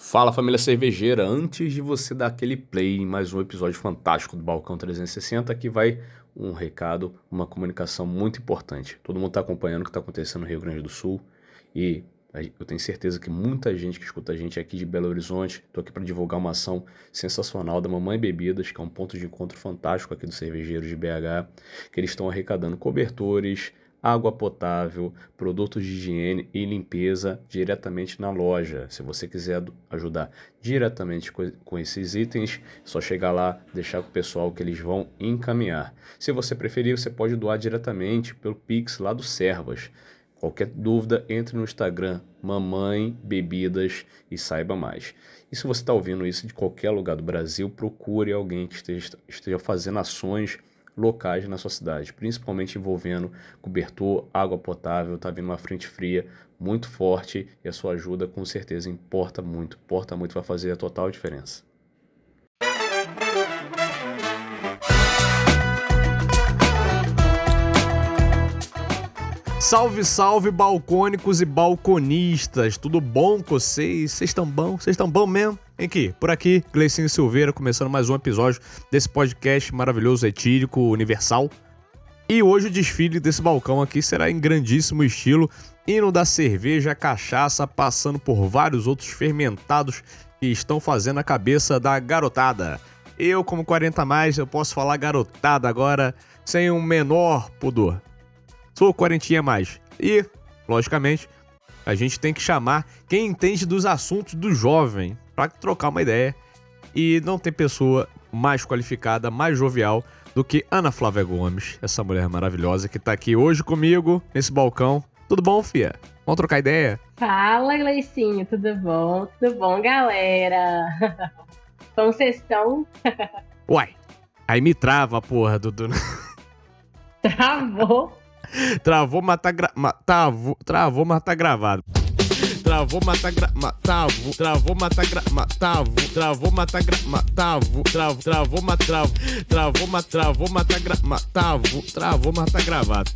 Fala, família cervejeira, antes de você dar aquele play em mais um episódio fantástico do Balcão 360, aqui vai um recado, uma comunicação muito importante. Todo mundo está acompanhando o que está acontecendo no Rio Grande do Sul e eu tenho certeza que muita gente que escuta a gente é aqui de Belo Horizonte. Estou aqui para divulgar uma ação sensacional da Mamãe Bebidas, que é um ponto de encontro fantástico aqui dos cervejeiros de BH, que eles estão arrecadando cobertores, água potável, produtos de higiene e limpeza diretamente na loja. Se você quiser ajudar diretamente com esses itens, é só chegar lá, deixar com o pessoal que eles vão encaminhar. Se você preferir, você pode doar diretamente pelo Pix lá do Servas. Qualquer dúvida, entre no Instagram, Mamãe Bebidas, e saiba mais. E se você está ouvindo isso de qualquer lugar do Brasil, procure alguém que esteja fazendo ações locais na sua cidade, principalmente envolvendo cobertor, água potável. Tá vindo uma frente fria muito forte e a sua ajuda com certeza importa muito, vai fazer a total diferença. Salve, salve, balcônicos e balconistas, tudo bom com vocês? Vocês estão bom? Vocês estão bom mesmo? Aqui, por aqui, Gleicinho Silveira, começando mais um episódio desse podcast maravilhoso, etílico, universal. E hoje o desfile desse balcão aqui será em grandíssimo estilo, indo da cerveja à cachaça, passando por vários outros fermentados que estão fazendo a cabeça da garotada. Eu, como 40 a mais, eu posso falar garotada agora sem um menor pudor. Sou 40 a mais. E, logicamente, a gente tem que chamar quem entende dos assuntos do jovem para trocar uma ideia. E não tem pessoa mais qualificada, mais jovial do que Ana Flávia Gomes, essa mulher maravilhosa que tá aqui hoje comigo nesse balcão. Tudo bom, fia? Vamos trocar ideia? Fala, Gleicinho, tudo bom? Tudo bom, galera? Como vocês estão? Uai, aí me trava a porra do... Travou. Travou, mas tá travou, mas tá gravado. Travou, mas tá travou, mas tá travou, mas tá travou, mas tá gravado.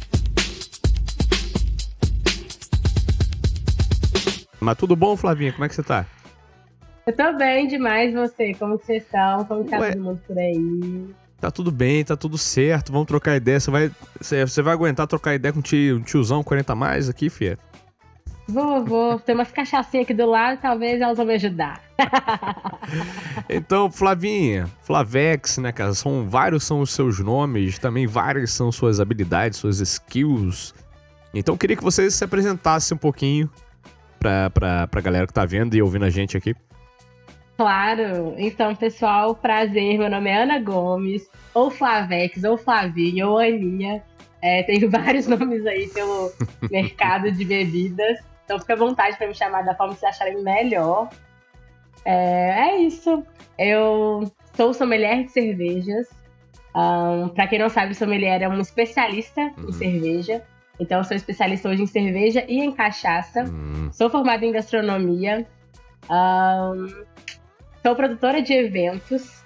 Mas tudo bom, Flavinha? Como é que você tá? Eu tô bem demais, você. Como que vocês estão? Como que tá todo mundo por aí? Tá tudo bem, tá tudo certo, vamos trocar ideia. Você vai aguentar trocar ideia com um tiozão 40 a mais aqui, fia? Vou. Tem umas cachaçinhas aqui do lado, talvez elas vão me ajudar. Então, Flavinha, Flavex, né, cara? Vários são os seus nomes, também várias são suas habilidades, suas skills. Então, eu queria que você se apresentasse um pouquinho pra galera que tá vendo e ouvindo a gente aqui. Claro. Então, pessoal, prazer. Meu nome é Ana Gomes, ou Flavex, ou Flavinha, ou Aninha. Tenho vários nomes aí pelo mercado de bebidas. Então, fica à vontade para me chamar da forma que vocês acharem melhor. É isso. Eu sou sommelier de cervejas. Para quem não sabe, sommelier é um especialista em cerveja. Então, eu sou especialista hoje em cerveja e em cachaça. Sou formada em gastronomia. Sou produtora de eventos.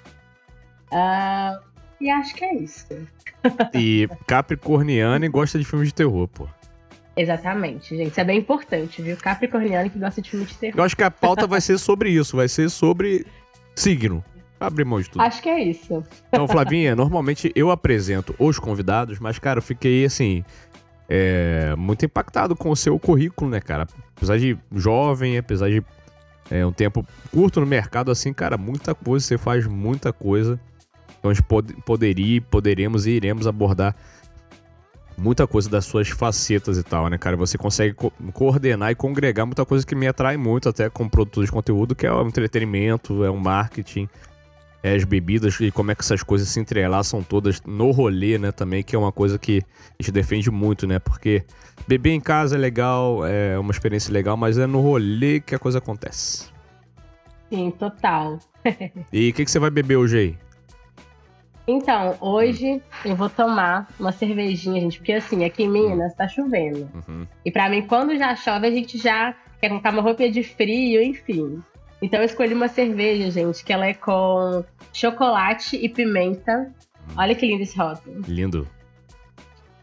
E acho que é isso. E capricorniana e gosta de filmes de terror, pô. Exatamente, gente. Isso é bem importante, viu? Capricorniano que gosta de filme de terror. Eu acho que a pauta vai ser sobre isso. Vai ser sobre signo. Abre mão de tudo. Acho que é isso. Então, Flavinha, normalmente eu apresento os convidados, mas, cara, eu fiquei, assim, muito impactado com o seu currículo, né, cara? Apesar de jovem, apesar de um tempo curto no mercado, assim, cara, muita coisa, você faz muita coisa. Então a gente poderemos e iremos abordar muita coisa das suas facetas e tal, né, cara? Você consegue coordenar e congregar muita coisa que me atrai muito, até como produtor de conteúdo, que é o entretenimento, é o marketing, as bebidas e como é que essas coisas se entrelaçam todas no rolê, né, também, que é uma coisa que a gente defende muito, né? Porque beber em casa é legal, é uma experiência legal, mas é no rolê que a coisa acontece. Sim, total. E o que você vai beber hoje aí? Então, hoje eu vou tomar uma cervejinha, gente, porque assim, aqui em Minas tá chovendo. E pra mim, quando já chove, a gente já quer colocar uma roupinha de frio, enfim. Então eu escolhi uma cerveja, gente, que ela é com chocolate e pimenta. Olha que lindo esse rótulo. Lindo.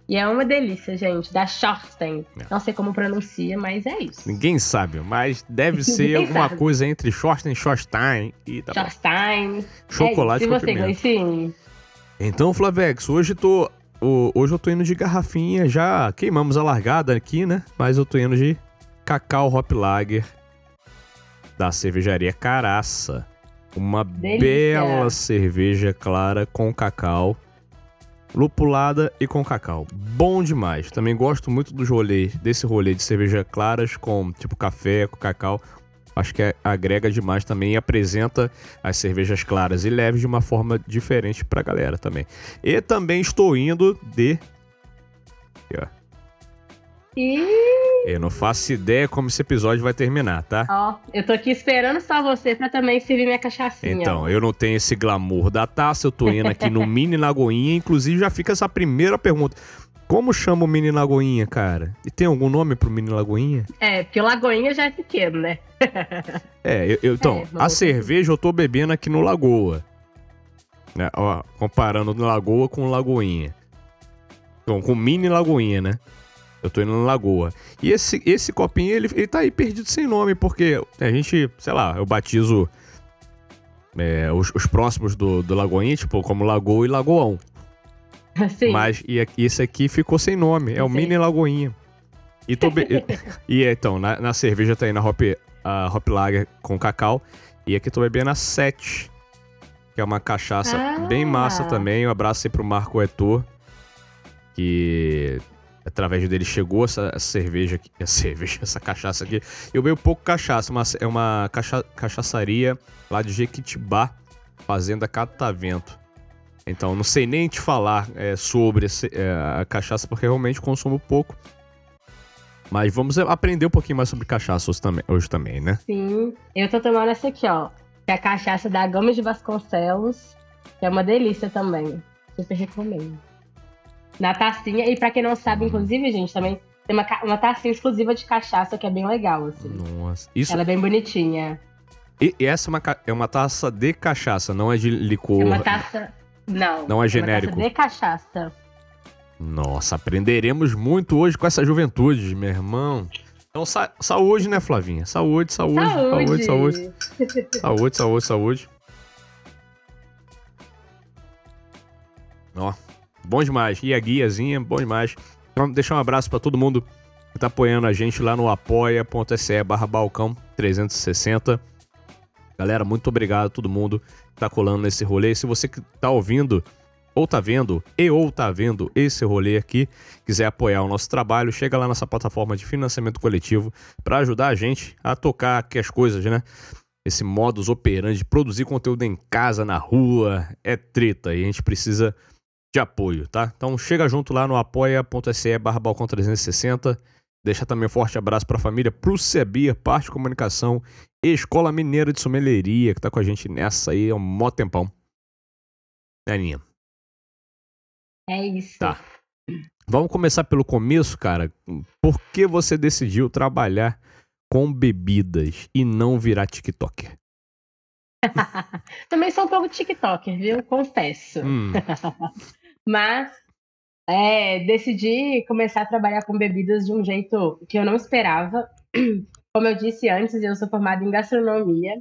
E é uma delícia, gente, da Schorstein. Não sei como pronuncia, mas é isso. Ninguém sabe, mas deve ser alguma coisa entre Schorstein e Schorstein. E tá Schorstein. Chocolate é com você, Gleicinho? Então, Flavex, hoje eu tô indo de garrafinha, já queimamos a largada aqui, né? Mas eu tô indo de Cacau Hop Lager da cervejaria Caraça. Uma bela cerveja clara com cacau, lupulada e com cacau. Bom demais. Também gosto muito desse rolê de cerveja claras com tipo café, com cacau. Acho que agrega demais também e apresenta as cervejas claras e leves de uma forma diferente pra galera também. E também estou indo de... Eu não faço ideia como esse episódio vai terminar, tá? Ó, eu tô aqui esperando só você pra também servir minha cachaçinha. Então, eu não tenho esse glamour da taça, eu tô indo aqui no Mini Lagoinha, inclusive já fica essa primeira pergunta. Como chama o Mini Lagoinha, cara? E tem algum nome pro Mini Lagoinha? Porque o Lagoinha já é pequeno, né? A cerveja eu tô bebendo aqui no Lagoa. Né? Ó, comparando no Lagoa com Lagoinha. Então, com Mini Lagoinha, né? Eu tô indo na Lagoa. E esse copinho, ele tá aí perdido sem nome, porque a gente, sei lá, eu batizo os próximos do Lagoinha, tipo, como Lagoa e Lagoão. Sim. Mas esse aqui ficou sem nome, é o Mini Lagoinha. Então, na cerveja tá aí a Hop Lager com cacau. E aqui tô bebendo a 7, que é uma cachaça bem massa também. Um abraço aí pro Marco Heitor, que através dele chegou essa cerveja aqui, essa cachaça aqui. Eu bebo pouco cachaça, mas é uma cachaçaria lá de Jequitibá, Fazenda Catavento. Então, não sei nem te falar sobre a cachaça, porque realmente consumo pouco. Mas vamos aprender um pouquinho mais sobre cachaça hoje também, né? Sim, eu tô tomando essa aqui, ó, que é a cachaça da Gomes de Vasconcelos, que é uma delícia também. Super recomendo. Na tacinha, e pra quem não sabe, inclusive, gente, também tem uma tacinha exclusiva de cachaça que é bem legal, assim. Nossa, ela é bem bonitinha. E essa é uma taça de cachaça, não é de licor. É uma taça... Não é genérico. É uma taça de cachaça. Nossa, aprenderemos muito hoje com essa juventude, meu irmão. Então, saúde, né, Flavinha? Saúde. Ó, bom demais. E a guiazinha, bom demais. Então, deixar um abraço pra todo mundo que tá apoiando a gente lá no apoia.se/balcão360. Galera, muito obrigado a todo mundo que tá colando nesse rolê. Se você que tá ouvindo ou tá vendo esse rolê aqui, quiser apoiar o nosso trabalho, chega lá nessa plataforma de financiamento coletivo para ajudar a gente a tocar aqui as coisas, né? Esse modus operandi de produzir conteúdo em casa, na rua, é treta e a gente precisa de apoio, tá? Então chega junto lá no apoia.se/balcão360. Deixa também um forte abraço pra família Prússia Parte de Comunicação e Escola Mineira de Sommelieria, que tá com a gente nessa aí há um mó tempão. Né, Aninha? É isso. Tá. Vamos começar pelo começo, cara. Por que você decidiu trabalhar com bebidas e não virar TikToker? Também sou um pouco TikToker, viu? Confesso. Mas decidi começar a trabalhar com bebidas de um jeito que eu não esperava. Como eu disse antes, eu sou formada em gastronomia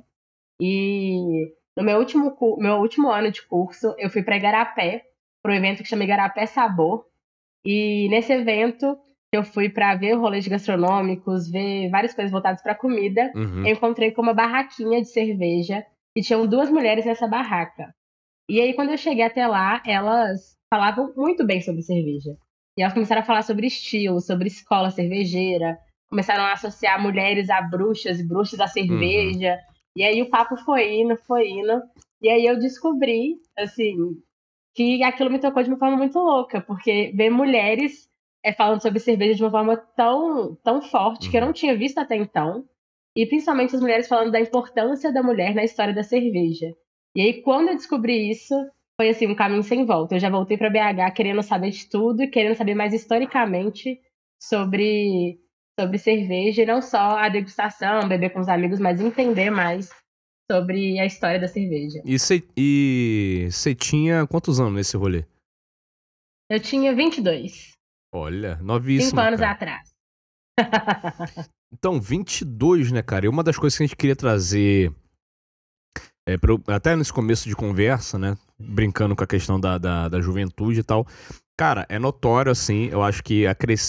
e no meu último ano de curso eu fui para Igarapé, para um evento que chama Igarapé Sabor. E nesse evento eu fui para ver rolês gastronômicos, ver várias coisas voltadas para comida. Eu encontrei com uma barraquinha de cerveja e tinham 2 mulheres nessa barraca. E aí quando eu cheguei até lá, elas falavam muito bem sobre cerveja. E elas começaram a falar sobre estilo, sobre escola cervejeira, começaram a associar mulheres a bruxas e bruxas a cerveja. E aí o papo foi indo. E aí eu descobri, assim, que aquilo me tocou de uma forma muito louca, porque ver mulheres falando sobre cerveja de uma forma tão, tão forte que eu não tinha visto até então. E principalmente as mulheres falando da importância da mulher na história da cerveja. E aí quando eu descobri isso, foi assim, um caminho sem volta. Eu já voltei para BH querendo saber de tudo e querendo saber mais historicamente sobre cerveja, e não só a degustação, beber com os amigos, mas entender mais sobre a história da cerveja. E você tinha quantos anos nesse rolê? Eu tinha 22. Olha, 5 novíssima, anos cara. atrás. Então, 22, né, cara? E uma das coisas que a gente queria trazer, até nesse começo de conversa, né? Brincando com a questão da juventude e tal. Cara, é notório, assim, eu acho que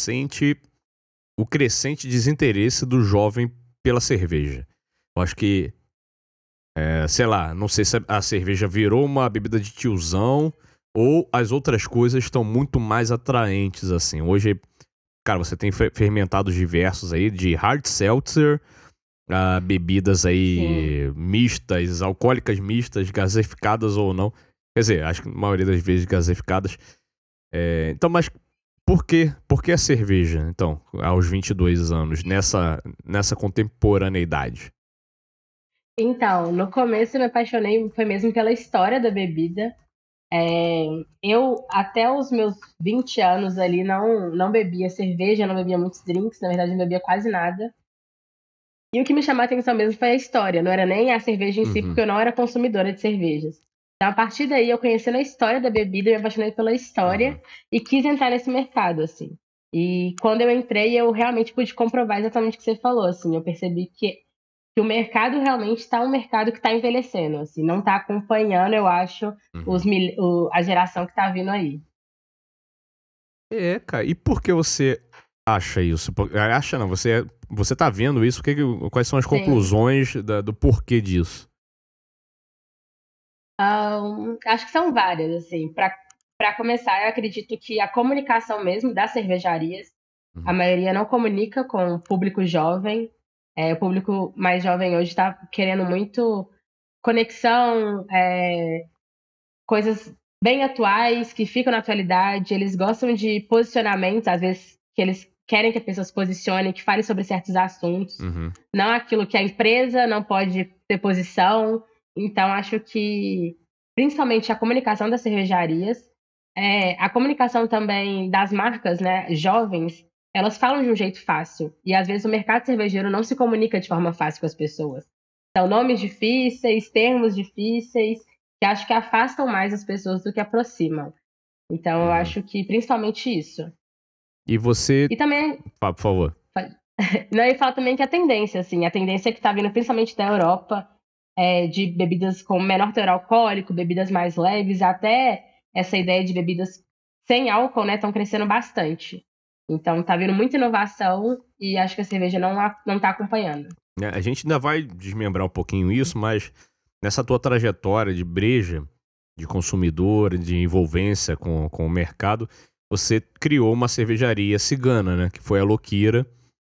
o crescente desinteresse do jovem pela cerveja. Eu acho que, sei lá, não sei se a cerveja virou uma bebida de tiozão ou as outras coisas estão muito mais atraentes, assim. Hoje, cara, você tem fermentados diversos aí, de hard seltzer a bebidas Sim. aí mistas, alcoólicas mistas, gaseificadas ou não. Quer dizer, acho que a maioria das vezes gaseificadas. Então, mas por quê? Por que a cerveja, então, aos 22 anos, nessa contemporaneidade? Então, no começo eu me apaixonei, foi mesmo pela história da bebida. Eu, até os meus 20 anos ali, não bebia cerveja, não bebia muitos drinks, na verdade não bebia quase nada. E o que me chamou a atenção mesmo foi a história, não era nem a cerveja em si, Uhum, porque eu não era consumidora de cervejas. Então, a partir daí, eu conhecendo a história da bebida, eu me apaixonei pela história uhum, e quis entrar nesse mercado, assim. E quando eu entrei, eu realmente pude comprovar exatamente o que você falou, assim. Eu percebi que o mercado realmente está um mercado que está envelhecendo, assim, não está acompanhando, eu acho, uhum. a geração que está vindo aí. Cara, e por que você acha isso? Acha não, você tá vendo isso? Quais são as Sim. conclusões do porquê disso? Acho que são várias, assim. Para começar, eu acredito que a comunicação mesmo das cervejarias, a Uhum, maioria não comunica com o público jovem. O público mais jovem hoje está querendo muito conexão, coisas bem atuais, que ficam na atualidade. Eles gostam de posicionamentos, às vezes, que eles querem que a pessoa se posicione, que fale sobre certos assuntos. uhum, Não aquilo que a empresa não pode ter posição. Então, acho que, principalmente, a comunicação das cervejarias, a comunicação também das marcas, né, jovens, elas falam de um jeito fácil. E, às vezes, o mercado cervejeiro não se comunica de forma fácil com as pessoas. Então, nomes difíceis, termos difíceis, que acho que afastam mais as pessoas do que aproximam. Então, eu uhum. acho que principalmente isso. E você, E também, por favor. não, eu ia falar também que a tendência, assim, a tendência que está vindo principalmente da Europa, de bebidas com menor teor alcoólico, bebidas mais leves, até essa ideia de bebidas sem álcool, né, estão crescendo bastante. Então, tá vindo muita inovação e acho que a cerveja não tá acompanhando. Né, a gente ainda vai desmembrar um pouquinho isso, mas nessa tua trajetória de breja, de consumidor, de envolvência com o mercado, você criou uma cervejaria cigana, né? Que foi a Loquira.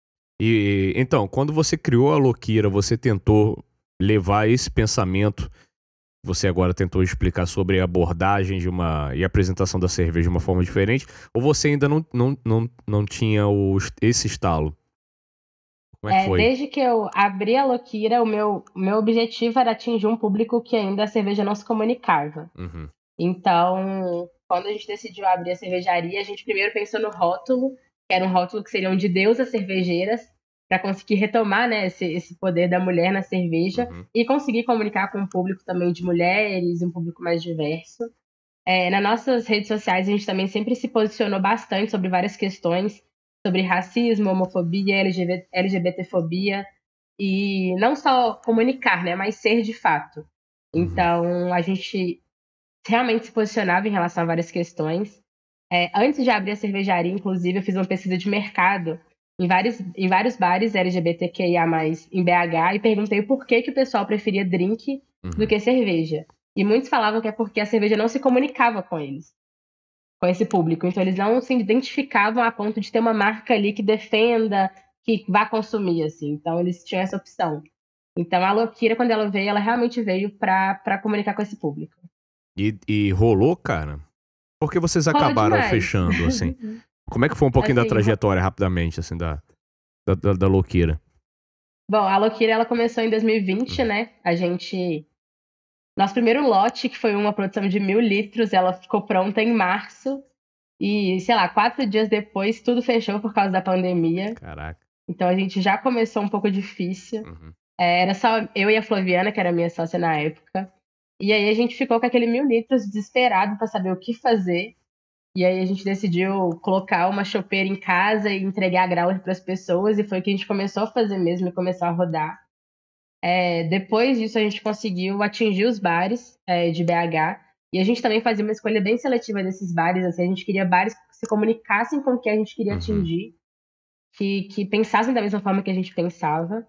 E então, quando você criou a Loquira, você tentou levar esse pensamento. Você agora tentou explicar sobre a abordagem e a apresentação da cerveja de uma forma diferente, ou você ainda não tinha esse estalo? Como é que foi? Desde que eu abri a Loquira, o meu objetivo era atingir um público que ainda a cerveja não se comunicava. Uhum, Então, quando a gente decidiu abrir a cervejaria, a gente primeiro pensou no rótulo, que era um rótulo que seriam de deusas cervejeiras, para conseguir retomar, né, esse poder da mulher na cerveja uhum, e conseguir comunicar com um público também de mulheres, um público mais diverso. Nas nossas redes sociais, a gente também sempre se posicionou bastante sobre várias questões, sobre racismo, homofobia, LGBTfobia, e não só comunicar, né, mas ser de fato. uhum. Então, a gente realmente se posicionava em relação a várias questões. Antes de abrir a cervejaria, inclusive, eu fiz uma pesquisa de mercado em vários bares LGBTQIA+, em BH, e perguntei o porquê que o pessoal preferia drink do Uhum. que cerveja. E muitos falavam que é porque a cerveja não se comunicava com eles, com esse público. Então, eles não se identificavam a ponto de ter uma marca ali que defenda, que vá consumir, assim. Então, eles tinham essa opção. Então, a Loquira, quando ela veio, ela realmente veio para comunicar com esse público. E rolou, cara? Por que vocês Rolou acabaram demais. fechando, assim? Como é que foi um pouquinho da Assim, trajetória, rapidamente, assim, da Loquira? bom, a Loquira ela começou em 2020, Uhum. né? Nosso primeiro lote, que foi uma produção de 1.000 litros, ela ficou pronta em março. E, sei lá, 4 dias depois, tudo fechou por causa da pandemia. Caraca. Então a gente já começou um pouco difícil. Uhum. Era só eu e a Flaviana, que era minha sócia na época. E aí a gente ficou com aquele 1.000 litros desesperado para saber o que fazer. E aí a gente decidiu colocar uma chopeira em casa e entregar growler para as pessoas, e foi o que a gente começou a fazer mesmo e começar a rodar. Depois disso, a gente conseguiu atingir os bares de BH. E a gente também fazia uma escolha bem seletiva desses bares. Assim, a gente queria bares que se comunicassem com o que a gente queria Uhum. atingir, que pensassem da mesma forma que a gente pensava.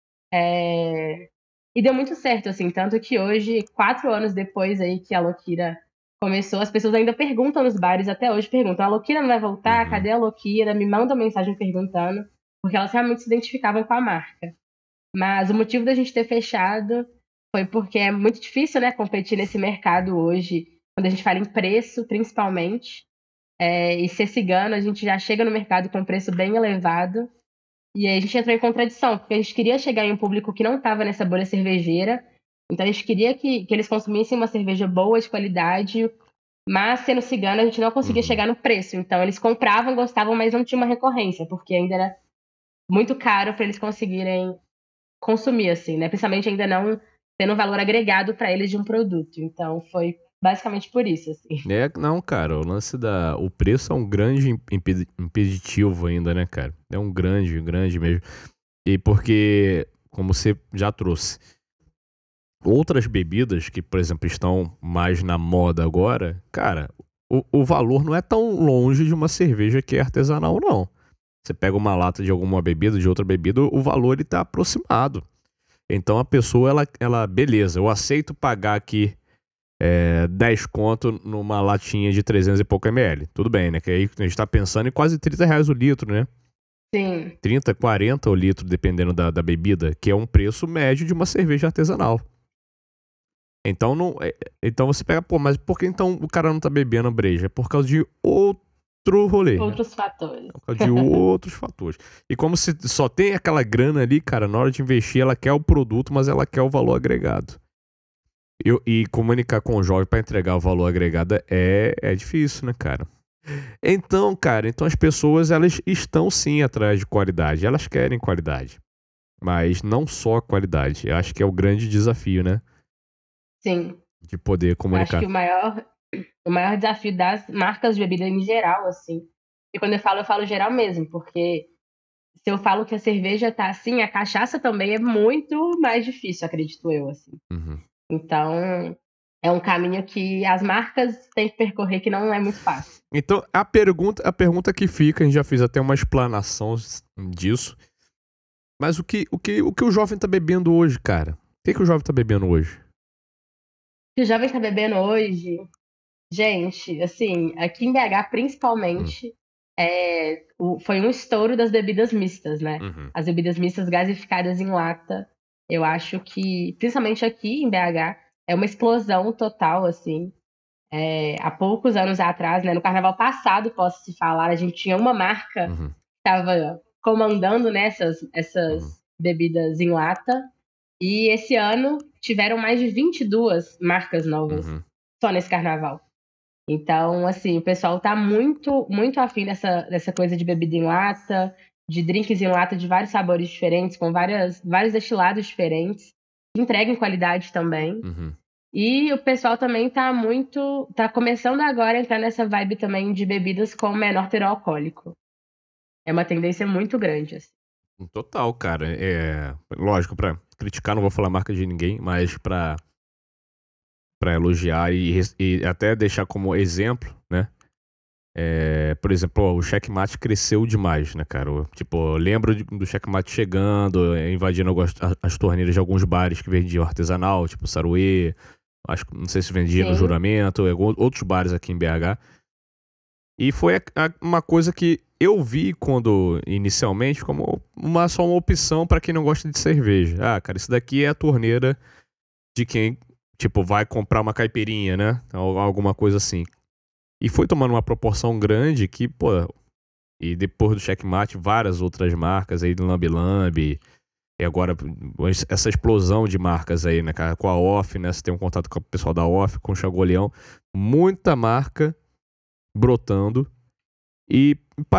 E deu muito certo, assim. Tanto que hoje, 4 anos depois aí que a Lokira começou, as pessoas ainda perguntam nos bares, até hoje perguntam: a Lokira não vai voltar? Uhum. Cadê a Lokira? Me mandam mensagem perguntando, porque elas realmente se identificavam com a marca. Mas o motivo da gente ter fechado foi porque é muito difícil, né, competir nesse mercado hoje, quando a gente fala em preço, principalmente. E ser cigano, a gente já chega no mercado com um preço bem elevado. E aí a gente entrou em contradição, porque a gente queria chegar em um público que não estava nessa bolha cervejeira. Então a gente queria que eles consumissem uma cerveja boa, de qualidade, mas sendo cigano a gente não conseguia Uhum. chegar no preço. Então eles compravam, gostavam, mas não tinha uma recorrência, porque ainda era muito caro para eles conseguirem consumir, assim, né? Principalmente ainda não tendo valor agregado para eles de um produto. Então foi basicamente por isso, assim. Não, cara, o lance o preço é um grande impeditivo ainda, né, cara? É um grande, grande mesmo. E porque, como você já trouxe, outras bebidas que, por exemplo, estão mais na moda agora, cara, o valor não é tão longe de uma cerveja que é artesanal, não. Você pega uma lata de alguma bebida, de outra bebida, o valor ele tá aproximado. Então a pessoa, ela beleza, eu aceito pagar aqui 10 conto numa latinha de 300 e pouco ml. Tudo bem, né? Que aí a gente tá pensando em quase R$ 30 o litro, né? Sim. 30, 40 o litro, dependendo da bebida, que é um preço médio de uma cerveja artesanal. Então, não, então você pega, pô, mas por que então o cara não tá bebendo breja? É por causa de outro rolê. Outros fatores. Por causa de outros fatores. E como se só tem aquela grana ali, cara, na hora de investir, ela quer o produto, mas ela quer o valor agregado. E comunicar com o jovem para entregar o valor agregado é difícil, né, cara? Então, cara, então as pessoas, elas estão sim atrás de qualidade. Elas querem qualidade. Mas não só a qualidade. Eu acho que é o grande desafio, né? Sim. De poder Eu acho que comunicar. o maior desafio das marcas de bebida em geral, assim. E quando eu falo geral mesmo, porque se eu falo que a cerveja tá assim, a cachaça também é muito mais difícil, acredito eu, assim. Uhum. Então, é um caminho que as marcas têm que percorrer que não é muito fácil. Então, a pergunta que fica, a gente já fez até uma explanação disso. Mas o que o jovem tá bebendo hoje, cara? O que o jovem tá bebendo hoje? Se o jovem tá bebendo hoje, gente, assim, aqui em BH Hum. principalmente, foi um estouro das bebidas mistas, né? Uhum. As bebidas mistas gasificadas em lata, eu acho que, principalmente aqui em BH, é uma explosão total, assim. Há poucos anos atrás, né, no carnaval passado, posso se falar, a gente tinha uma marca Uhum. que estava comandando, né, Uhum. essas bebidas em lata. E esse ano tiveram mais de 22 marcas novas Uhum. só nesse carnaval. Então, assim, o pessoal tá muito, muito afim dessa coisa de bebida em lata, de drinks em lata de vários sabores diferentes, com vários destilados diferentes, que entregam qualidade também. Uhum. E o pessoal também tá começando agora a entrar nessa vibe também de bebidas com menor teor alcoólico. É uma tendência muito grande, assim. Total, cara. Lógico, pra criticar, não vou falar marca de ninguém, mas pra elogiar e até deixar como exemplo, né? Por exemplo, o Checkmate cresceu demais, né, cara? Tipo, eu lembro do Checkmate chegando, invadindo as torneiras de alguns bares que vendiam artesanal, tipo Saruê, não sei se vendia no Sim, Juramento, outros bares aqui em BH. E foi uma coisa que eu vi quando, inicialmente, como só uma opção pra quem não gosta de cerveja. Ah, cara, isso daqui é a torneira de quem, tipo, vai comprar uma caipirinha, né? Alguma coisa assim. E foi tomando uma proporção grande que, pô, e depois do Checkmate, várias outras marcas aí, Lambi Lambi, e agora essa explosão de marcas aí, né, cara, com a Off, né? Você tem um contato com o pessoal da Off, com o Chagoleão, muita marca brotando. E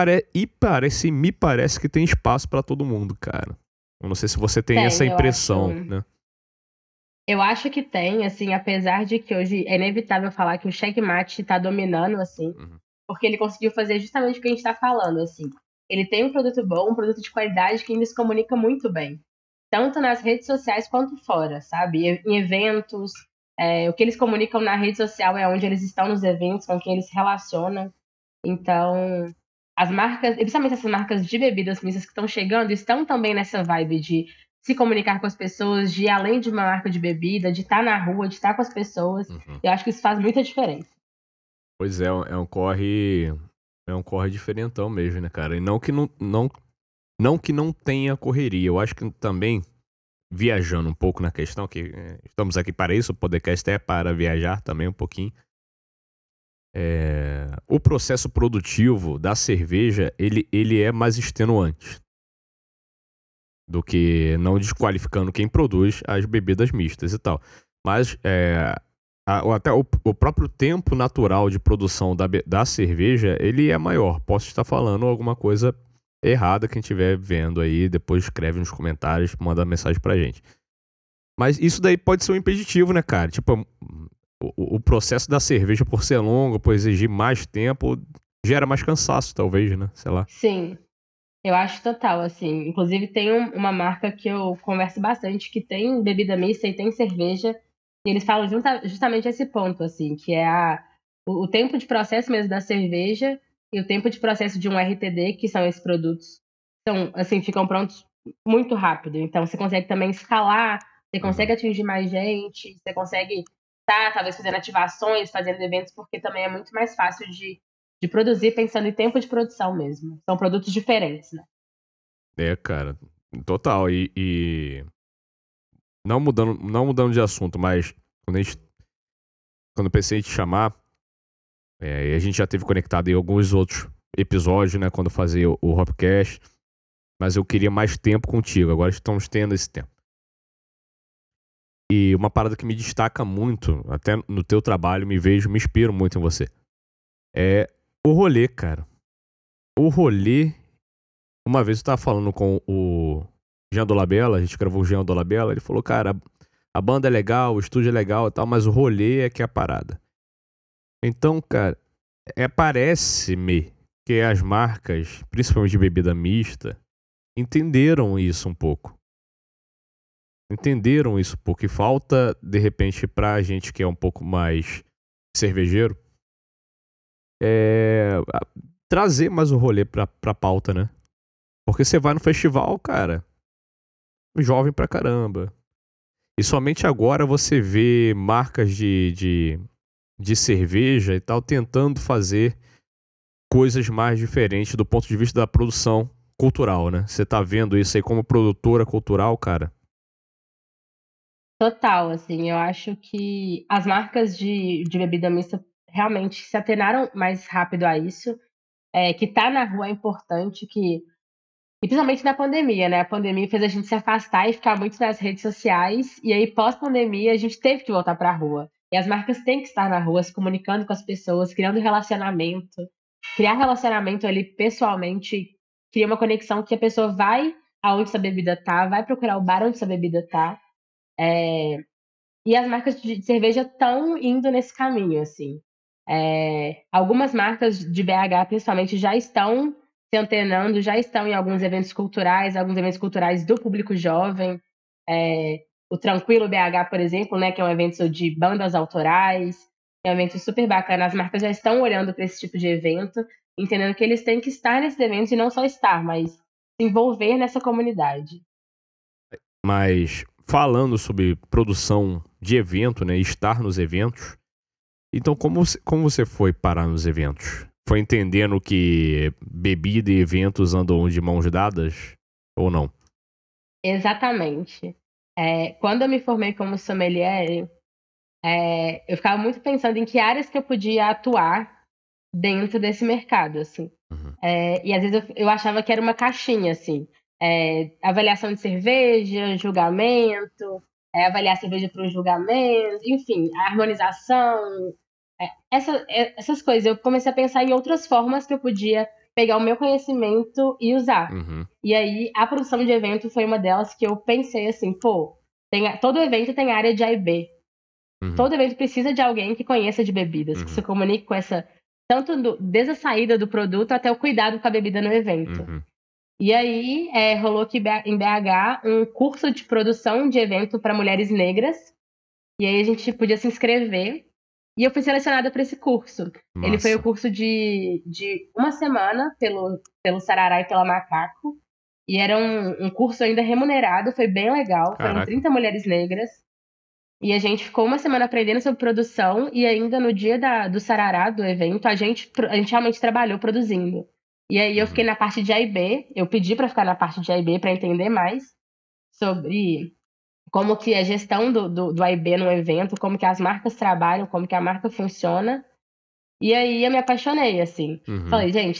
me parece que tem espaço pra todo mundo, cara. Eu não sei se você tem essa tem, impressão, né? eu acho que tem, assim, apesar de que hoje é inevitável falar que o checkmate tá dominando, assim. Uhum. porque ele conseguiu fazer justamente o que a gente está falando, assim. Ele tem um produto bom, um produto de qualidade que ainda se comunica muito bem, tanto nas redes sociais quanto fora, sabe? Em eventos, o que eles comunicam na rede social é onde eles estão nos eventos, com quem eles se relacionam. Então, as marcas, principalmente essas marcas de bebidas mistas que estão chegando, estão também nessa vibe de se comunicar com as pessoas, de ir além de uma marca de bebida, de estar na rua, de estar com as pessoas. Uhum. Eu acho que isso faz muita diferença. Pois é, é um corre diferentão mesmo, né, cara? E não que não tenha correria. Eu acho que também, viajando um pouco na questão, que estamos aqui para isso, o podcast é para viajar também um pouquinho. O processo produtivo da cerveja, ele é mais extenuante do que, não desqualificando quem produz as bebidas mistas e tal. Mas até o próprio tempo natural de produção da cerveja, ele é maior. Posso estar falando alguma coisa errada, quem estiver vendo aí, depois escreve nos comentários, manda mensagem pra gente. Mas isso daí pode ser um impeditivo, né, cara? Tipo, o processo da cerveja, por ser longo, por exigir mais tempo, gera mais cansaço, talvez, né? Sei lá. Sim, eu acho total, assim. Inclusive, tem uma marca que eu converso bastante, que tem bebida mista e tem cerveja, e eles falam justamente esse ponto, assim, que é o tempo de processo mesmo da cerveja e o tempo de processo de um RTD, que são esses produtos, são, assim, ficam prontos muito rápido. Então, você consegue também escalar, você consegue Uhum. atingir mais gente, você consegue estar, talvez, fazendo ativações, fazendo eventos, porque também é muito mais fácil de produzir pensando em tempo de produção mesmo. São produtos diferentes, né? Cara, total. E não mudando de assunto, mas quando eu pensei em te chamar, e a gente já teve conectado em alguns outros episódios, né, quando eu fazia o Hopcast, mas eu queria mais tempo contigo. Agora estamos tendo esse tempo. E uma parada que me destaca muito, até no teu trabalho, me inspiro muito em você, é o rolê, cara. O rolê. Uma vez eu tava falando com o Jean Dolabella, a gente gravou o Jean Dolabella, ele falou, cara, a banda é legal, o estúdio é legal e tal, mas o rolê é que é a parada. Então, cara, parece-me que as marcas, principalmente de bebida mista, entenderam isso um pouco. Entenderam isso, porque falta, de repente, pra gente que é um pouco mais cervejeiro, trazer mais o rolê pra pauta, né? Porque você vai no festival, cara, jovem pra caramba. E somente agora você vê marcas de cerveja e tal tentando fazer coisas mais diferentes do ponto de vista da produção cultural, né? Você tá vendo isso aí como produtora cultural, cara? Total, assim, eu acho que as marcas de bebida mista realmente se atenaram mais rápido a isso. Que tá na rua é importante, e principalmente na pandemia, né? A pandemia fez a gente se afastar e ficar muito nas redes sociais, e aí pós-pandemia a gente teve que voltar pra rua. E as marcas têm que estar na rua, se comunicando com as pessoas, criando relacionamento. Criar relacionamento ali pessoalmente cria uma conexão que a pessoa vai aonde essa bebida tá, vai procurar o bar onde essa bebida tá. E as marcas de cerveja estão indo nesse caminho, assim. Algumas marcas de BH, principalmente, já estão se antenando, já estão em alguns eventos culturais do público jovem. O Tranquilo BH, por exemplo, né, que é um evento de bandas autorais, é um evento super bacana. As marcas já estão olhando para esse tipo de evento, entendendo que eles têm que estar nesses eventos e não só estar, mas se envolver nessa comunidade. Mas falando sobre produção de evento, né? Estar nos eventos. Então, como você foi parar nos eventos? Foi entendendo que bebida e eventos andam de mãos dadas? Ou não? Exatamente. Quando eu me formei como sommelier, eu ficava muito pensando em que áreas que eu podia atuar dentro desse mercado, assim. Uhum. E às vezes eu achava que era uma caixinha, assim. Avaliação de cerveja, julgamento, avaliar a cerveja para um julgamento, enfim, a harmonização, essas coisas. Eu comecei a pensar em outras formas que eu podia pegar o meu conhecimento e usar. Uhum. E aí, a produção de evento foi uma delas que eu pensei assim, pô, todo evento tem área de A e B. Uhum. Todo evento precisa de alguém que conheça de bebidas, que se Uhum. comunique com essa tanto desde a saída do produto até o cuidado com a bebida no evento. Uhum. E aí rolou aqui em BH um curso de produção de evento para mulheres negras. E aí a gente podia se inscrever. E eu fui selecionada para esse curso. Ele foi o Massa. curso de uma semana pelo Sarará e pela Macaco. E era um curso ainda remunerado, foi bem legal. Foram Caraca. 30 mulheres negras. E a gente ficou uma semana aprendendo sobre produção. E ainda no dia do Sarará, do evento, a gente realmente trabalhou produzindo. E aí eu fiquei na parte de A e B. Eu pedi para ficar na parte de A e B para entender mais sobre como que é a gestão do A e B no evento, como que as marcas trabalham, como que a marca funciona. E aí eu me apaixonei, assim. Uhum. Falei, gente,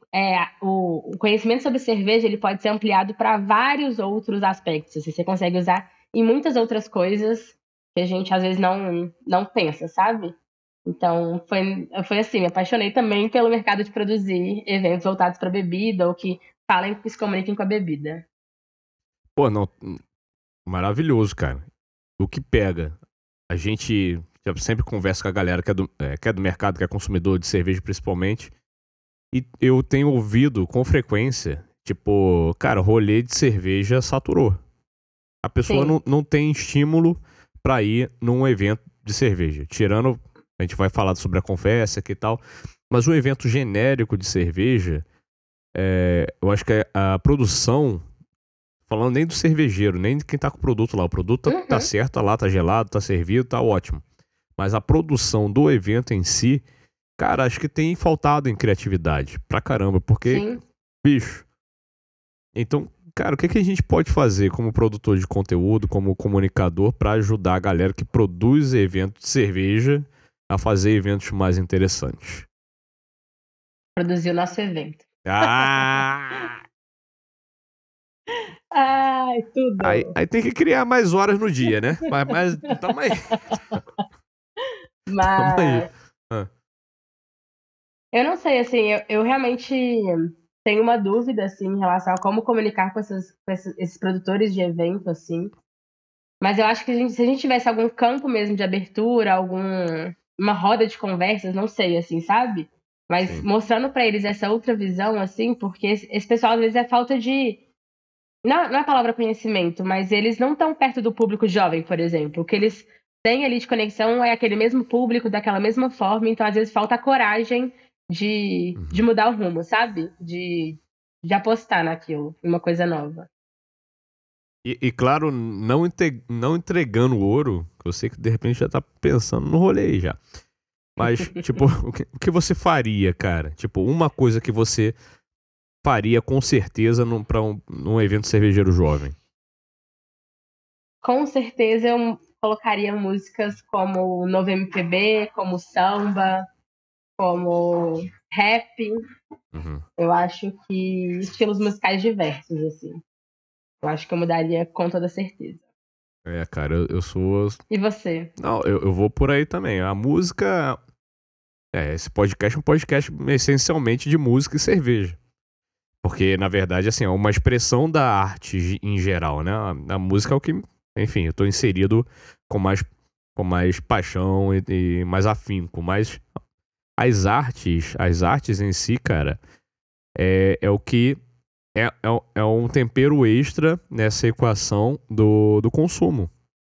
o conhecimento sobre cerveja, ele pode ser ampliado para vários outros aspectos. Assim, você consegue usar em muitas outras coisas que a gente às vezes não pensa, sabe? Então, foi assim, me apaixonei também pelo mercado de produzir eventos voltados para bebida ou que falem que se comuniquem com a bebida. Pô, não, maravilhoso, cara. O que pega? A gente sempre conversa com a galera que é do mercado, que é consumidor de cerveja principalmente. E eu tenho ouvido com frequência, tipo, cara, rolê de cerveja saturou. A pessoa Sim. não tem estímulo pra ir num evento de cerveja. Tirando, a gente vai falar sobre a Confessa aqui e tal, mas um evento genérico de cerveja, eu acho que a produção, falando nem do cervejeiro, nem de quem tá com o produto lá, o produto tá Uhum. certo, tá lá, tá gelado, tá servido, tá ótimo. Mas a produção do evento em si, cara, acho que tem faltado em criatividade pra caramba, porque, Sim. bicho, então, cara, o que a gente pode fazer como produtor de conteúdo, como comunicador, pra ajudar a galera que produz eventos de cerveja a fazer eventos mais interessantes? Produzir o nosso evento. Ah! Ai, Aí, tudo. aí tem que criar mais horas no dia, né? Mas tamo aí. Tamo aí. Mas Ah, eu não sei, assim, eu realmente tenho uma dúvida, assim, em relação a como comunicar com esses produtores de evento, assim. Mas eu acho que se a gente tivesse algum campo mesmo de abertura, uma roda de conversas, não sei, assim, sabe? Mas sim. mostrando pra eles essa outra visão, assim, porque esse pessoal às vezes é falta de. Não é a palavra conhecimento, mas eles não estão perto do público jovem, por exemplo. O que eles têm ali de conexão é aquele mesmo público, daquela mesma forma, então às vezes falta a coragem de Uhum. mudar o rumo, sabe? De apostar naquilo, em uma coisa nova. E claro, não entregando o ouro, que eu sei que de repente já tá pensando no rolê aí já. Mas, tipo, o que você faria, cara? Tipo, uma coisa que você faria com certeza num evento cervejeiro jovem. Com certeza eu colocaria músicas como Novo MPB, como samba, como rap. Uhum. Eu acho que estilos musicais diversos, assim. Eu acho que eu mudaria com toda certeza. É, cara, eu sou. E você? Não, eu vou por aí também. A música. Esse podcast é um podcast essencialmente de música e cerveja. Porque, na verdade, assim, é uma expressão da arte em geral, né? A música é o que. Enfim, eu tô inserido com mais paixão e mais afinco. Mas as artes em si, cara, é o que. É um tempero extra nessa equação do consumo.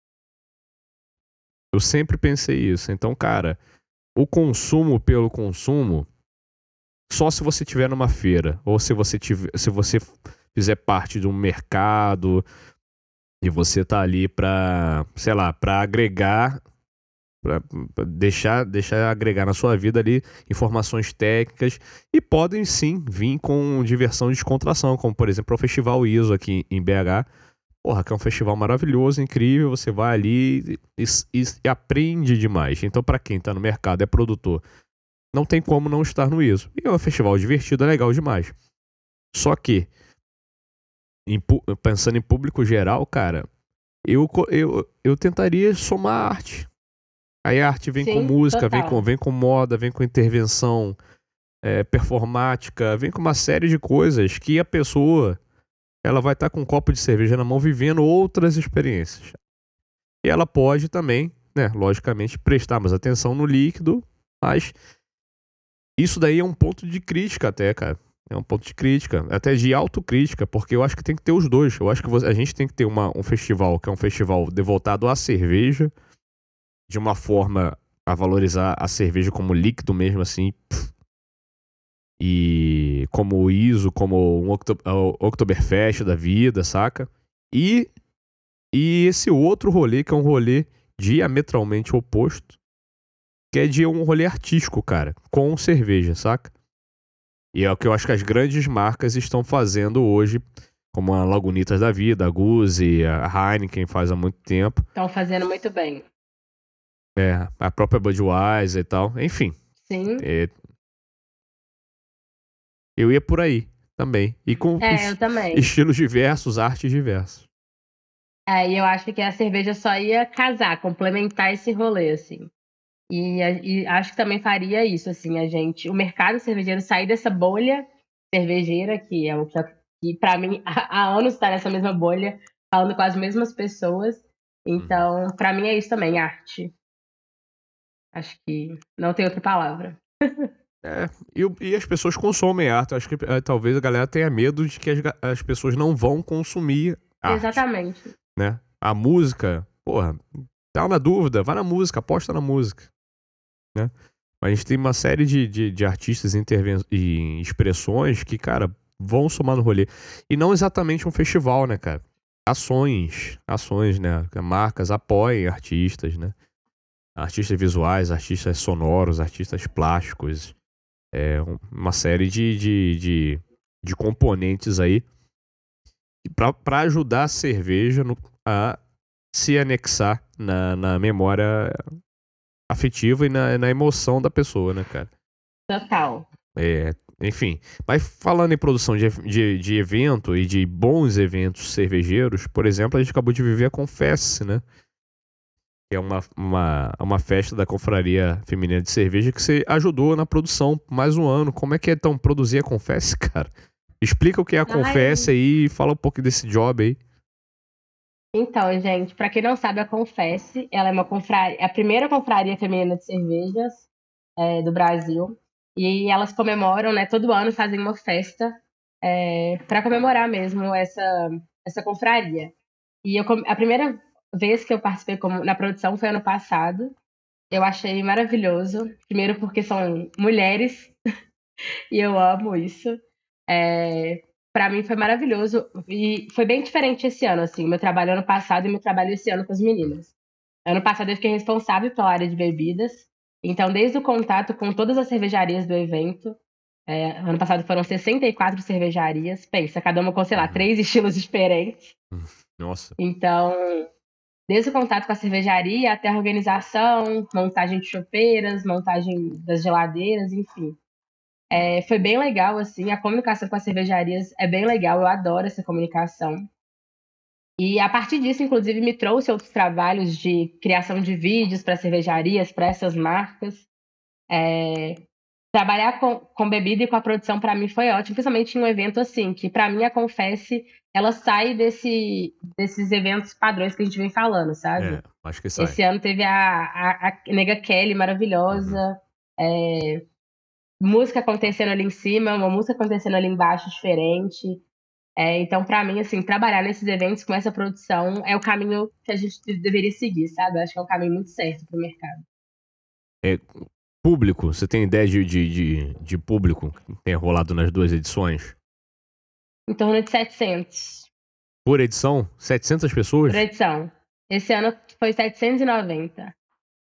Eu sempre pensei isso. Então, cara, o consumo pelo consumo, só se você tiver numa feira, ou se você fizer parte de um mercado e você tá ali pra, sei lá, pra agregar, pra deixar agregar na sua vida ali informações técnicas e podem sim vir com diversão e descontração, como por exemplo o Festival ISO aqui em BH. Porra, que é um festival maravilhoso, incrível, você vai ali e aprende demais. Então, pra quem tá no mercado, é produtor, não tem como não estar no ISO. E é um festival divertido, é legal demais. Só que, pensando em público geral, cara, eu tentaria somar arte. Aí a arte vem com Sim, música, total. vem com moda, vem com intervenção performática, vem com uma série de coisas que a pessoa ela vai estar com um copo de cerveja na mão vivendo outras experiências. E ela pode também, né, logicamente, prestar mais atenção no líquido, mas Isso daí é um ponto de crítica até, cara. É um ponto de crítica, até de autocrítica, porque eu acho que tem que ter os dois. Eu acho que a gente tem que ter um festival que é um festival devoltado à cerveja, de uma forma a valorizar a cerveja como líquido mesmo, assim. E como o ISO, como um Oktoberfest da vida, saca? E esse outro rolê, que é um rolê diametralmente oposto, que é de um rolê artístico, cara, com cerveja, saca? E é o que eu acho que as grandes marcas estão fazendo hoje, como a Lagunitas da vida, a Guzi, a Heineken faz há muito tempo. Estão fazendo muito bem. A própria Budweiser e tal. Enfim. Sim. Eu ia por aí também. E com eu também. estilos diversos, artes diversas. E eu acho que a cerveja só ia casar, complementar esse rolê, assim. E acho que também faria isso, assim, o mercado cervejeiro sair dessa bolha cervejeira, que é o que pra mim, há anos tá nessa mesma bolha, falando com as mesmas pessoas. Então, pra mim é isso também, arte. Acho que não tem outra palavra. E as pessoas consomem arte. Acho que talvez a galera tenha medo de que as pessoas não vão consumir arte. Exatamente. Né? A música, porra, tá na dúvida, vai na música, aposta na música. Né? Mas a gente tem uma série de artistas e expressões que, cara, vão somar no rolê. E não exatamente um festival, né, cara? Ações, né? Marcas apoiem artistas, né? Artistas visuais, artistas sonoros, artistas plásticos. Uma série de componentes aí para ajudar a cerveja a se anexar na memória afetiva e na emoção da pessoa, né, cara? Total. Enfim, mas falando em produção de evento e de bons eventos cervejeiros, por exemplo, a gente acabou de viver a Confesse, né? Que é uma festa da Confraria Feminina de Cerveja que você ajudou na produção mais um ano. Como é que é então produzir a Confesse, cara? Explica o que é a Confesse aí e fala um pouco desse job aí. Então, gente, pra quem não sabe, a Confesse, ela é a primeira confraria feminina de cervejas do Brasil. E elas comemoram, né? Todo ano fazem uma festa para comemorar mesmo essa confraria. E a primeira vez que eu participei na produção foi ano passado. Eu achei maravilhoso. Primeiro porque são mulheres e eu amo isso. Para mim foi maravilhoso e foi bem diferente esse ano, assim, meu trabalho ano passado e meu trabalho esse ano com as meninas. Ano passado eu fiquei responsável pela área de bebidas, então desde o contato com todas as cervejarias do evento, ano passado foram 64 cervejarias, pensa, cada uma com, sei lá, 3 estilos diferentes. Nossa. Então, desde o contato com a cervejaria até a organização, montagem de chopeiras, montagem das geladeiras, enfim. Foi bem legal, assim, a comunicação com as cervejarias é bem legal, eu adoro essa comunicação. E a partir disso, inclusive, me trouxe outros trabalhos de criação de vídeos para cervejarias, para essas marcas. Trabalhar com bebida e com a produção, para mim, foi ótimo, principalmente em um evento assim, que para mim a Confesse, ela sai desses eventos padrões que a gente vem falando, sabe? Acho que sai. Esse ano teve a Nega Kelly, maravilhosa, música acontecendo ali em cima, uma música acontecendo ali embaixo diferente. Então, pra mim, assim, trabalhar nesses eventos com essa produção é o caminho que a gente deveria seguir, sabe? Eu acho que é um caminho muito certo pro mercado. Público, você tem ideia de público que tenha rolado nas duas edições? Em torno de 700. Por edição? 700 pessoas? Por edição. Esse ano foi 790.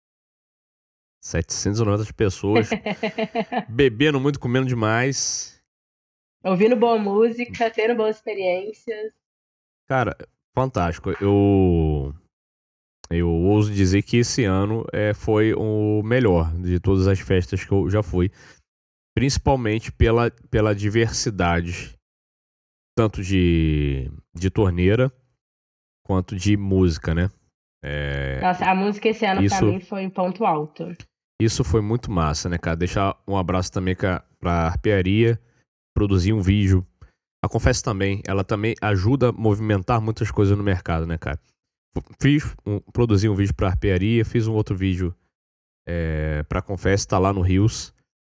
790 pessoas. Bebendo muito, comendo demais. Ouvindo boa música, tendo boas experiências. Cara, fantástico. Eu ouso dizer que esse ano foi o melhor de todas as festas que eu já fui. Principalmente pela diversidade, tanto de torneira quanto de música, né? Nossa, a música esse ano pra mim foi o ponto alto. Isso foi muito massa, né, cara? Deixar um abraço também pra Arpearia, produzir um vídeo. A Confesse também, ela também ajuda a movimentar muitas coisas no mercado, né, cara? Produzi um vídeo pra Arpearia, fiz um outro vídeo pra Confesse, tá lá no Rios.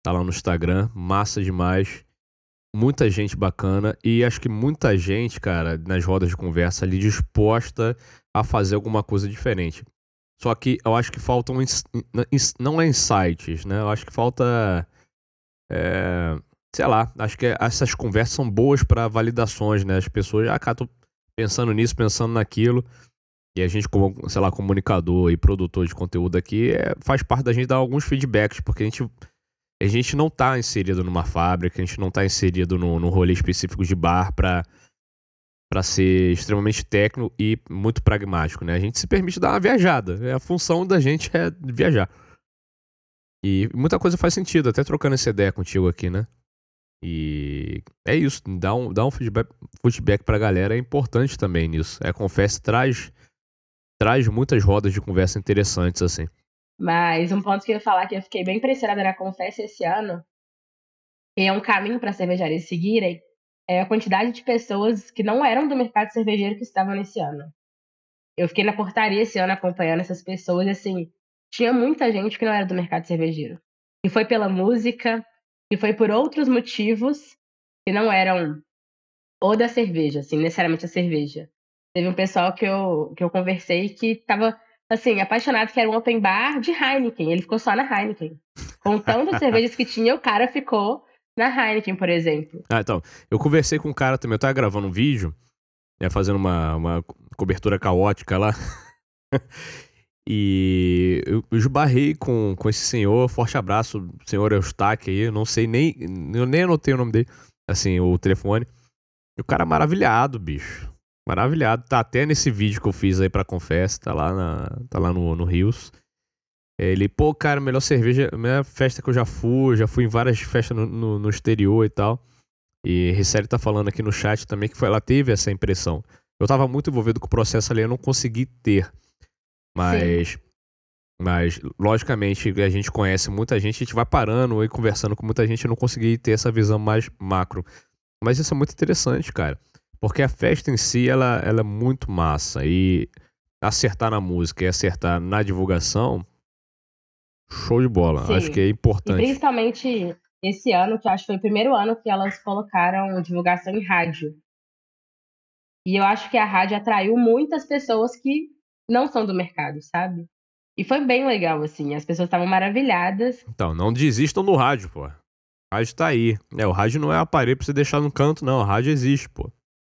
Tá lá no Instagram, massa demais. Muita gente bacana e acho que muita gente, cara, nas rodas de conversa ali disposta a fazer alguma coisa diferente. Só que eu acho que faltam, não é insights, né? Eu acho que falta, sei lá, acho que essas conversas são boas para validações, né? As pessoas, cara, tô pensando nisso, pensando naquilo. E a gente, como, sei lá, comunicador e produtor de conteúdo aqui, faz parte da gente dar alguns feedbacks, porque a gente não tá inserido numa fábrica, a gente não tá inserido no rolê específico de bar pra ser extremamente técnico e muito pragmático, né? A gente se permite dar uma viajada. A função da gente é viajar. E muita coisa faz sentido, até trocando essa ideia contigo aqui, né? E é isso, dar um feedback pra galera é importante também nisso. A Confesse traz muitas rodas de conversa interessantes, assim. Mas um ponto que eu ia falar que eu fiquei bem impressionada na Confesse esse ano, e é um caminho para cervejarias seguirem, é a quantidade de pessoas que não eram do mercado cervejeiro que estavam nesse ano. Eu fiquei na portaria esse ano acompanhando essas pessoas e, assim, tinha muita gente que não era do mercado cervejeiro. E foi pela música, e foi por outros motivos que não eram ou da cerveja, assim, necessariamente a cerveja. Teve um pessoal que eu conversei que tava, assim, apaixonado, que era um open bar de Heineken. Ele ficou só na Heineken. Contando as cervejas que tinha, o cara ficou na Heineken, por exemplo. Então, eu conversei com um cara também, eu tava gravando um vídeo, fazendo uma cobertura caótica lá, e eu esbarrei com esse senhor, forte abraço, senhor Eustáquio aí, eu não sei eu nem anotei o nome dele, assim, o telefone, e o cara maravilhado, bicho, maravilhado, tá até nesse vídeo que eu fiz aí pra Confesse, tá lá no Rios. Ele, pô, cara, melhor cerveja, melhor festa que eu já fui em várias festas no exterior e tal. E Rissérie tá falando aqui no chat também que ela teve essa impressão. Eu tava muito envolvido com o processo ali, eu não consegui ter. Mas, logicamente, a gente conhece muita gente, a gente vai parando e conversando com muita gente, eu não consegui ter essa visão mais macro. Mas isso é muito interessante, cara. Porque a festa em si, ela é muito massa. E acertar na música e acertar na divulgação, show de bola. Sim. Acho que é importante. E principalmente esse ano, que eu acho que foi o primeiro ano que elas colocaram divulgação em rádio. E eu acho que a rádio atraiu muitas pessoas que não são do mercado, sabe? E foi bem legal, assim. As pessoas estavam maravilhadas. Então, não desistam do rádio, pô. O rádio tá aí. O rádio não é aparelho pra você deixar no canto, não. O rádio existe, pô.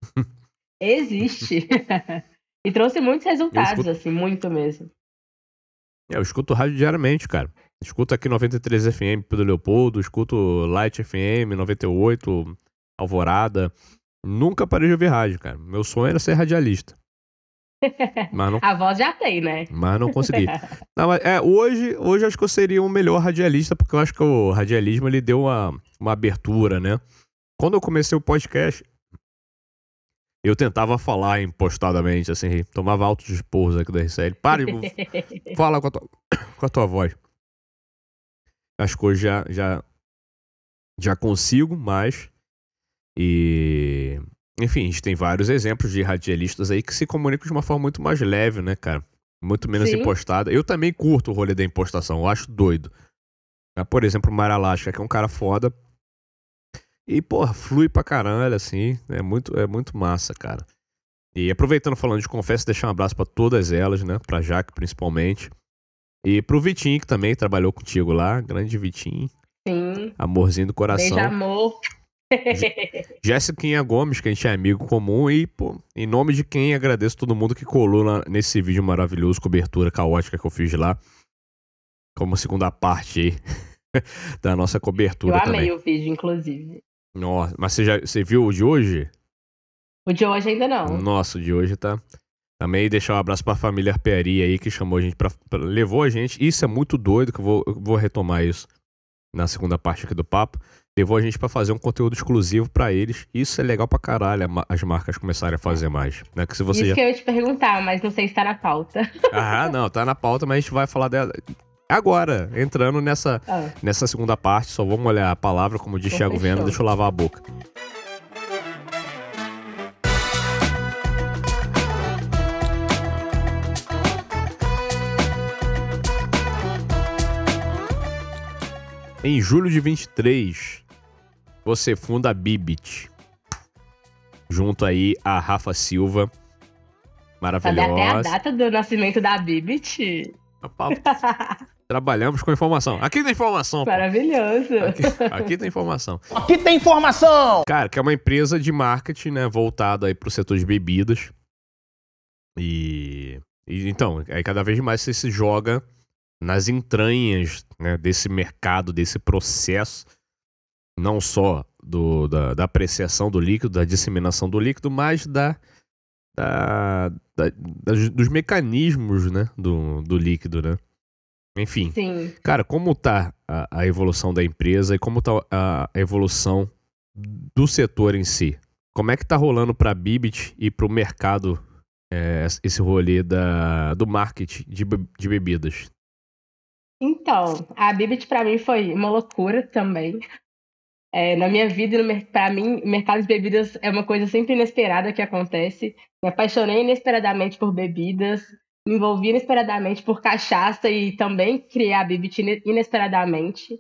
Existe. E trouxe muitos resultados, assim, muito mesmo. Eu escuto rádio diariamente, cara. Escuto aqui 93 FM Pedro Leopoldo, escuto Light FM 98, Alvorada. Nunca parei de ouvir rádio, cara. Meu sonho era ser radialista. Mas não... A voz já tem, né? Mas não consegui. Não, mas, hoje acho que eu seria um melhor radialista, porque eu acho que o radialismo ele deu uma abertura, né? Quando eu comecei o podcast, eu tentava falar impostadamente, assim, tomava altos esporros aqui da RCL. Para de falar com a tua voz. Acho que hoje já consigo mais. E... Enfim, a gente tem vários exemplos de radialistas aí que se comunicam de uma forma muito mais leve, né, cara? Muito menos impostada. Eu também curto o rolê da impostação, eu acho doido. Por exemplo, o Mara Lasca, que é um cara foda. E, porra, flui pra caralho, assim. É muito massa, cara. E aproveitando, falando de Confesse, deixar um abraço pra todas elas, né? Pra Jaque, principalmente. E pro Vitinho, que também trabalhou contigo lá. Grande Vitinho. Sim. Amorzinho do coração. Beijo, amor. Jéssica Gomes, que a gente é amigo comum. E, pô, em nome de quem agradeço todo mundo que colou nesse vídeo maravilhoso, cobertura caótica que eu fiz lá. Como segunda parte aí da nossa cobertura também. Eu amei o vídeo, inclusive. Nossa, mas você viu o de hoje? O de hoje ainda não. Nossa, o de hoje tá... Também deixar um abraço pra família Arpearia aí, que chamou a gente levou a gente. Isso é muito doido, que eu vou retomar isso na segunda parte aqui do papo. Levou a gente pra fazer um conteúdo exclusivo pra eles. Isso é legal pra caralho, as marcas começarem a fazer mais. Né? Que se você isso que eu ia te perguntar, mas não sei se tá na pauta. Não, tá na pauta, mas a gente vai falar dela agora, entrando nessa segunda parte. Só vamos olhar a palavra, como diz Thiago Vena, deixa eu lavar a boca. Em julho de 23, você funda a Bibit. Junto aí a Rafa Silva. Sabe até a Maravilhosa. data do nascimento da Bibit? Trabalhamos com informação. Aqui tem informação, pô. Maravilhoso. Aqui tem informação. Aqui tem informação! Cara, que é uma empresa de marketing, né? Voltada aí pro setor de bebidas. E então, aí cada vez mais você se joga nas entranhas, né, desse mercado, desse processo. Não só da apreciação do líquido, da disseminação do líquido, mas dos mecanismos, né, do líquido, né? Enfim, Sim. cara, como tá a evolução da empresa e como tá a evolução do setor em si? Como é que tá rolando pra Bibit e pro mercado esse rolê do marketing de bebidas? Então, a Bibit pra mim foi uma loucura também. Na minha vida, pra mim, o mercado de bebidas é uma coisa sempre inesperada que acontece. Me apaixonei inesperadamente por bebidas, me envolvi inesperadamente por cachaça e também criei a Bibit inesperadamente.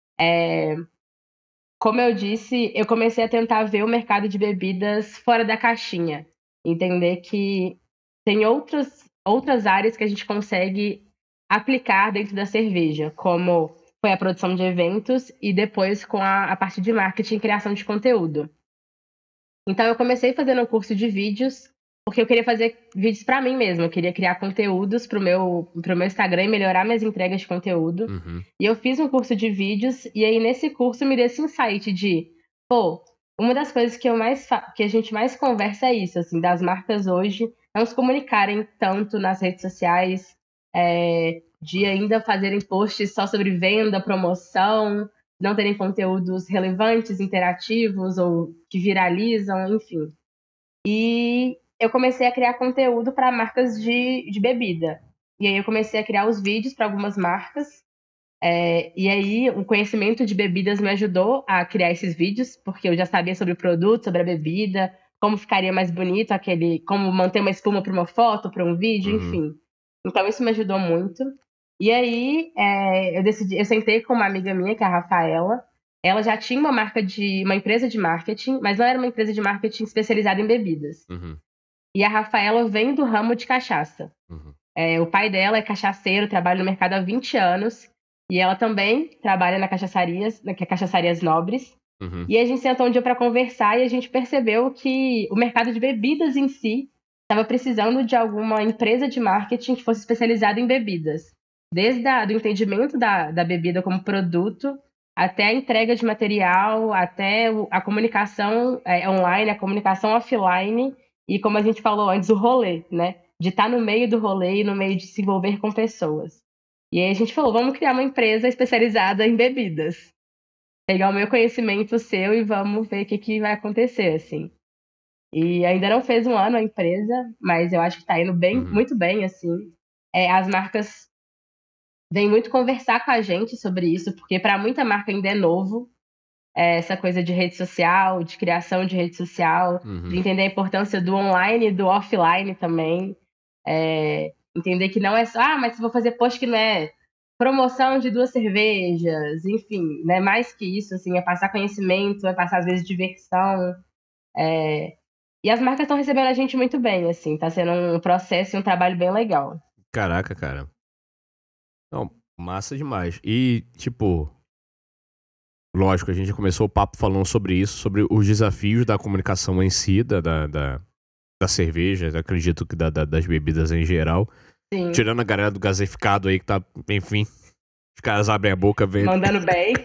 Como eu disse, eu comecei a tentar ver o mercado de bebidas fora da caixinha. Entender que tem outras áreas que a gente consegue aplicar dentro da cerveja, como foi a produção de eventos e depois com a parte de marketing e criação de conteúdo. Então eu comecei fazendo um curso de vídeos, porque eu queria fazer vídeos para mim mesma, eu queria criar conteúdos pro meu Instagram e melhorar minhas entregas de conteúdo. Uhum. E eu fiz um curso de vídeos, e aí nesse curso me deu esse insight de, uma das coisas que que a gente mais conversa é isso, assim, das marcas hoje não se comunicarem tanto nas redes sociais, de ainda fazerem posts só sobre venda, promoção, não terem conteúdos relevantes, interativos ou que viralizam, enfim. E eu comecei a criar conteúdo para marcas de bebida. E aí eu comecei a criar os vídeos para algumas marcas. E aí o conhecimento de bebidas me ajudou a criar esses vídeos, porque eu já sabia sobre o produto, sobre a bebida, como ficaria mais bonito como manter uma espuma para uma foto, para um vídeo, Uhum. enfim. Então isso me ajudou muito. E aí eu sentei com uma amiga minha, que é a Rafaela. Ela já tinha uma empresa de marketing, mas não era uma empresa de marketing especializada em bebidas. Uhum. E a Rafaela vem do ramo de cachaça. Uhum. O pai dela é cachaceiro, trabalha no mercado há 20 anos. E ela também trabalha que é Cachaçarias Nobres. Uhum. E a gente sentou um dia para conversar e a gente percebeu que o mercado de bebidas em si estava precisando de alguma empresa de marketing que fosse especializada em bebidas. Desde do entendimento da bebida como produto, até a entrega de material, até a comunicação online, a comunicação offline e, como a gente falou antes, o rolê, né? De estar no meio do rolê e no meio de se envolver com pessoas. E aí a gente falou, vamos criar uma empresa especializada em bebidas. Pegar o meu conhecimento, o seu, e vamos ver o que vai acontecer, assim. E ainda não fez um ano a empresa, mas eu acho que tá indo muito bem, assim. As marcas vêm muito conversar com a gente sobre isso, porque para muita marca ainda é novo, essa coisa de rede social, de criação de rede social, de entender a importância do online e do offline também. Entender que não é só, mas se vou fazer post que não é promoção de 2 cervejas, enfim, né? Mais que isso, assim, é passar conhecimento, é passar, às vezes, diversão. E as marcas estão recebendo a gente muito bem, assim, tá sendo um processo e um trabalho bem legal. Caraca, cara. Não, massa demais. E, tipo, lógico, a gente começou o papo falando sobre isso, sobre os desafios da comunicação em si, da cerveja, acredito que das bebidas em geral. Sim. Tirando a galera do gaseificado aí que tá, enfim, os caras abrem a boca, Mandando bem.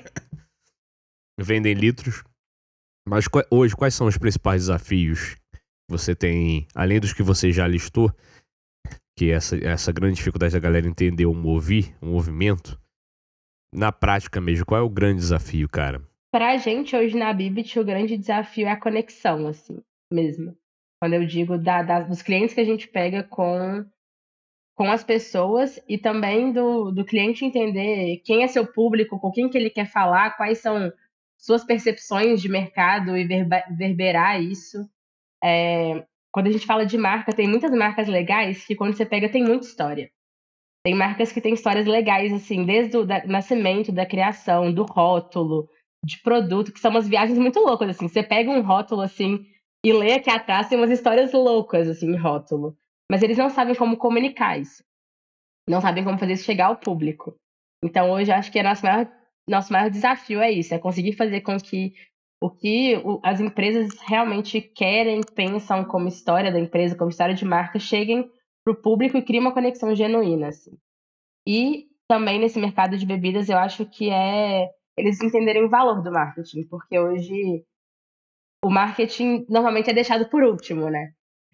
vendem litros. Mas hoje, quais são os principais desafios que você tem, além dos que você já listou, que essa grande dificuldade da galera entender o movimento, na prática mesmo, qual é o grande desafio, cara? Pra gente, hoje na Bibit, o grande desafio é a conexão, assim, mesmo. Quando eu digo dos clientes que a gente pega com as pessoas e também do cliente entender quem é seu público, com quem que ele quer falar, quais são suas percepções de mercado e verberar isso. Quando a gente fala de marca, tem muitas marcas legais que quando você pega tem muita história. Tem marcas que têm histórias legais, assim, desde o nascimento, da criação, do rótulo, de produto, que são umas viagens muito loucas, assim. Você pega um rótulo, assim, e lê aqui atrás, tem umas histórias loucas, assim, em rótulo. Mas eles não sabem como comunicar isso. Não sabem como fazer isso chegar ao público. Então, hoje, eu acho que nosso maior desafio é isso, é conseguir fazer com que as empresas realmente querem, pensam como história da empresa, como história de marca, cheguem para o público e criem uma conexão genuína, assim. E também nesse mercado de bebidas, eu acho que é eles entenderem o valor do marketing, porque hoje o marketing normalmente é deixado por último, né?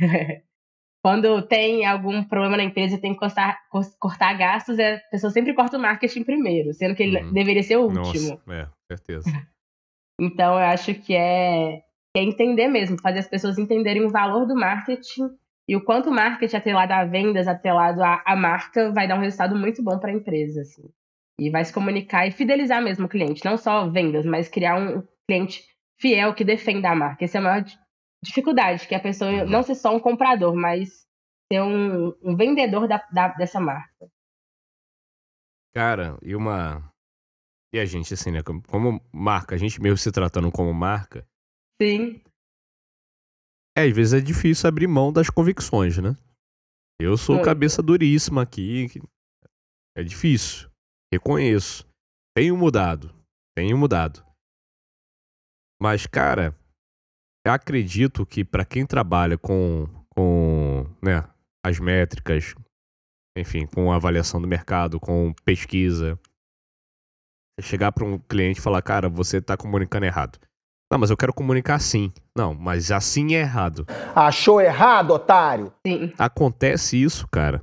Quando tem algum problema na empresa e tem que cortar gastos, a pessoa sempre corta o marketing primeiro, sendo que ele Uhum. deveria ser o Nossa, último. certeza. Então, eu acho que é entender mesmo, fazer as pessoas entenderem o valor do marketing e o quanto o marketing atrelado a vendas, atrelado à marca, vai dar um resultado muito bom para a empresa, assim. E vai se comunicar e fidelizar mesmo o cliente, não só vendas, mas criar um cliente fiel que defenda a marca. Essa é a maior dificuldade, que a pessoa Uhum. não ser só um comprador, mas ser um vendedor dessa marca. Cara, e a gente, assim, né? Como marca, a gente mesmo se tratando como marca, Sim, às vezes é difícil abrir mão das convicções, né? Eu sou muito. cabeça duríssima aqui, é difícil. Reconheço. Tenho mudado. Tenho mudado. Mas, cara, eu acredito que para quem trabalha com, né, as métricas, enfim, com a avaliação do mercado, com pesquisa, chegar para um cliente e falar, cara, você tá comunicando errado. Não, mas eu quero comunicar assim. Não, mas assim é errado. Achou errado, otário? Sim, Acontece isso, cara.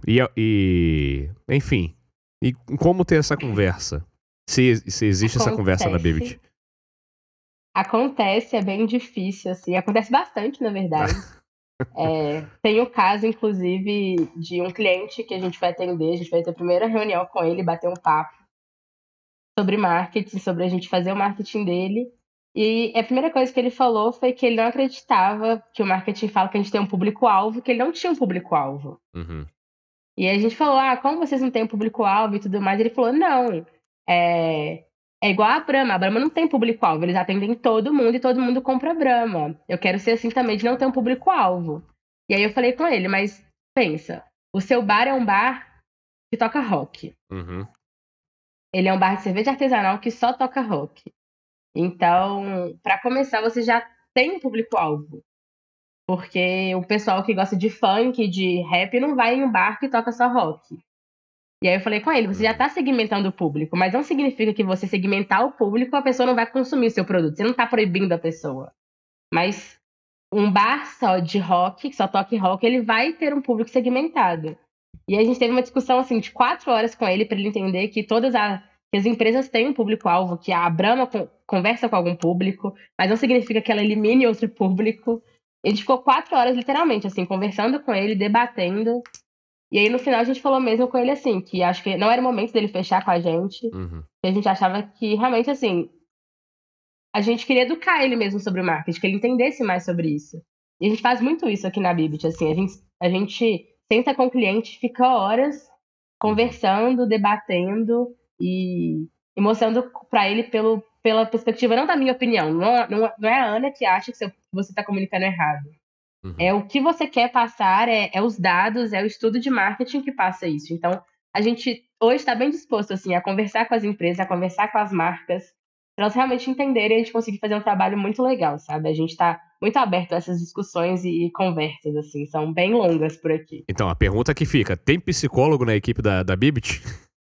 Enfim. E como ter essa conversa? Se existe essa conversa na acontece. Bibit. Acontece, é bem difícil, assim. Acontece bastante, na verdade. Tem o caso, inclusive, de um cliente que a gente vai atender, a gente vai ter a primeira reunião com ele, bater um papo sobre marketing, sobre a gente fazer o marketing dele. E a primeira coisa que ele falou foi que ele não acreditava que o marketing fala que a gente tem um público-alvo, que ele não tinha um público-alvo. Uhum. E a gente falou, como vocês não têm um público-alvo e tudo mais? Ele falou, não, é igual a Brahma não tem público-alvo, eles atendem todo mundo e todo mundo compra Brahma. Eu quero ser assim também, de não ter um público-alvo. E aí eu falei com ele, mas pensa, o seu bar é um bar que toca rock. Uhum. Ele é um bar de cerveja artesanal que só toca rock. Então, para começar, você já tem um público-alvo. Porque o pessoal que gosta de funk, de rap, não vai em um bar que toca só rock. E aí eu falei com ele, você já Uhum. está segmentando o público, mas não significa que você segmentar o público, a pessoa não vai consumir o seu produto. Você não está proibindo a pessoa. Mas um bar só de rock, que só toque rock, ele vai ter um público segmentado. E a gente teve uma discussão assim de 4 horas com ele para ele entender que que as empresas têm um público-alvo, que a Brahma conversa com algum público, mas não significa que ela elimine outro público. A gente ficou 4 horas, literalmente, assim, conversando com ele, debatendo. E aí, no final, a gente falou mesmo com ele assim, que acho que não era o momento dele fechar com a gente, Uhum. que a gente achava que realmente, assim, a gente queria educar ele mesmo sobre o marketing, que ele entendesse mais sobre isso. E a gente faz muito isso aqui na Bibit, assim, a gente senta com o cliente, fica horas Uhum. conversando, debatendo e mostrando pra ele pela perspectiva, não da minha opinião, não é a Ana que acha que você está comunicando errado. Uhum. É o que você quer passar, é os dados, é o estudo de marketing que passa isso. Então, a gente hoje está bem disposto assim, a conversar com as empresas, a conversar com as marcas, para elas realmente entenderem e a gente conseguir fazer um trabalho muito legal, sabe? A gente está muito aberto a essas discussões e conversas, assim, são bem longas por aqui. Então, a pergunta que fica: tem psicólogo na equipe da Bibit?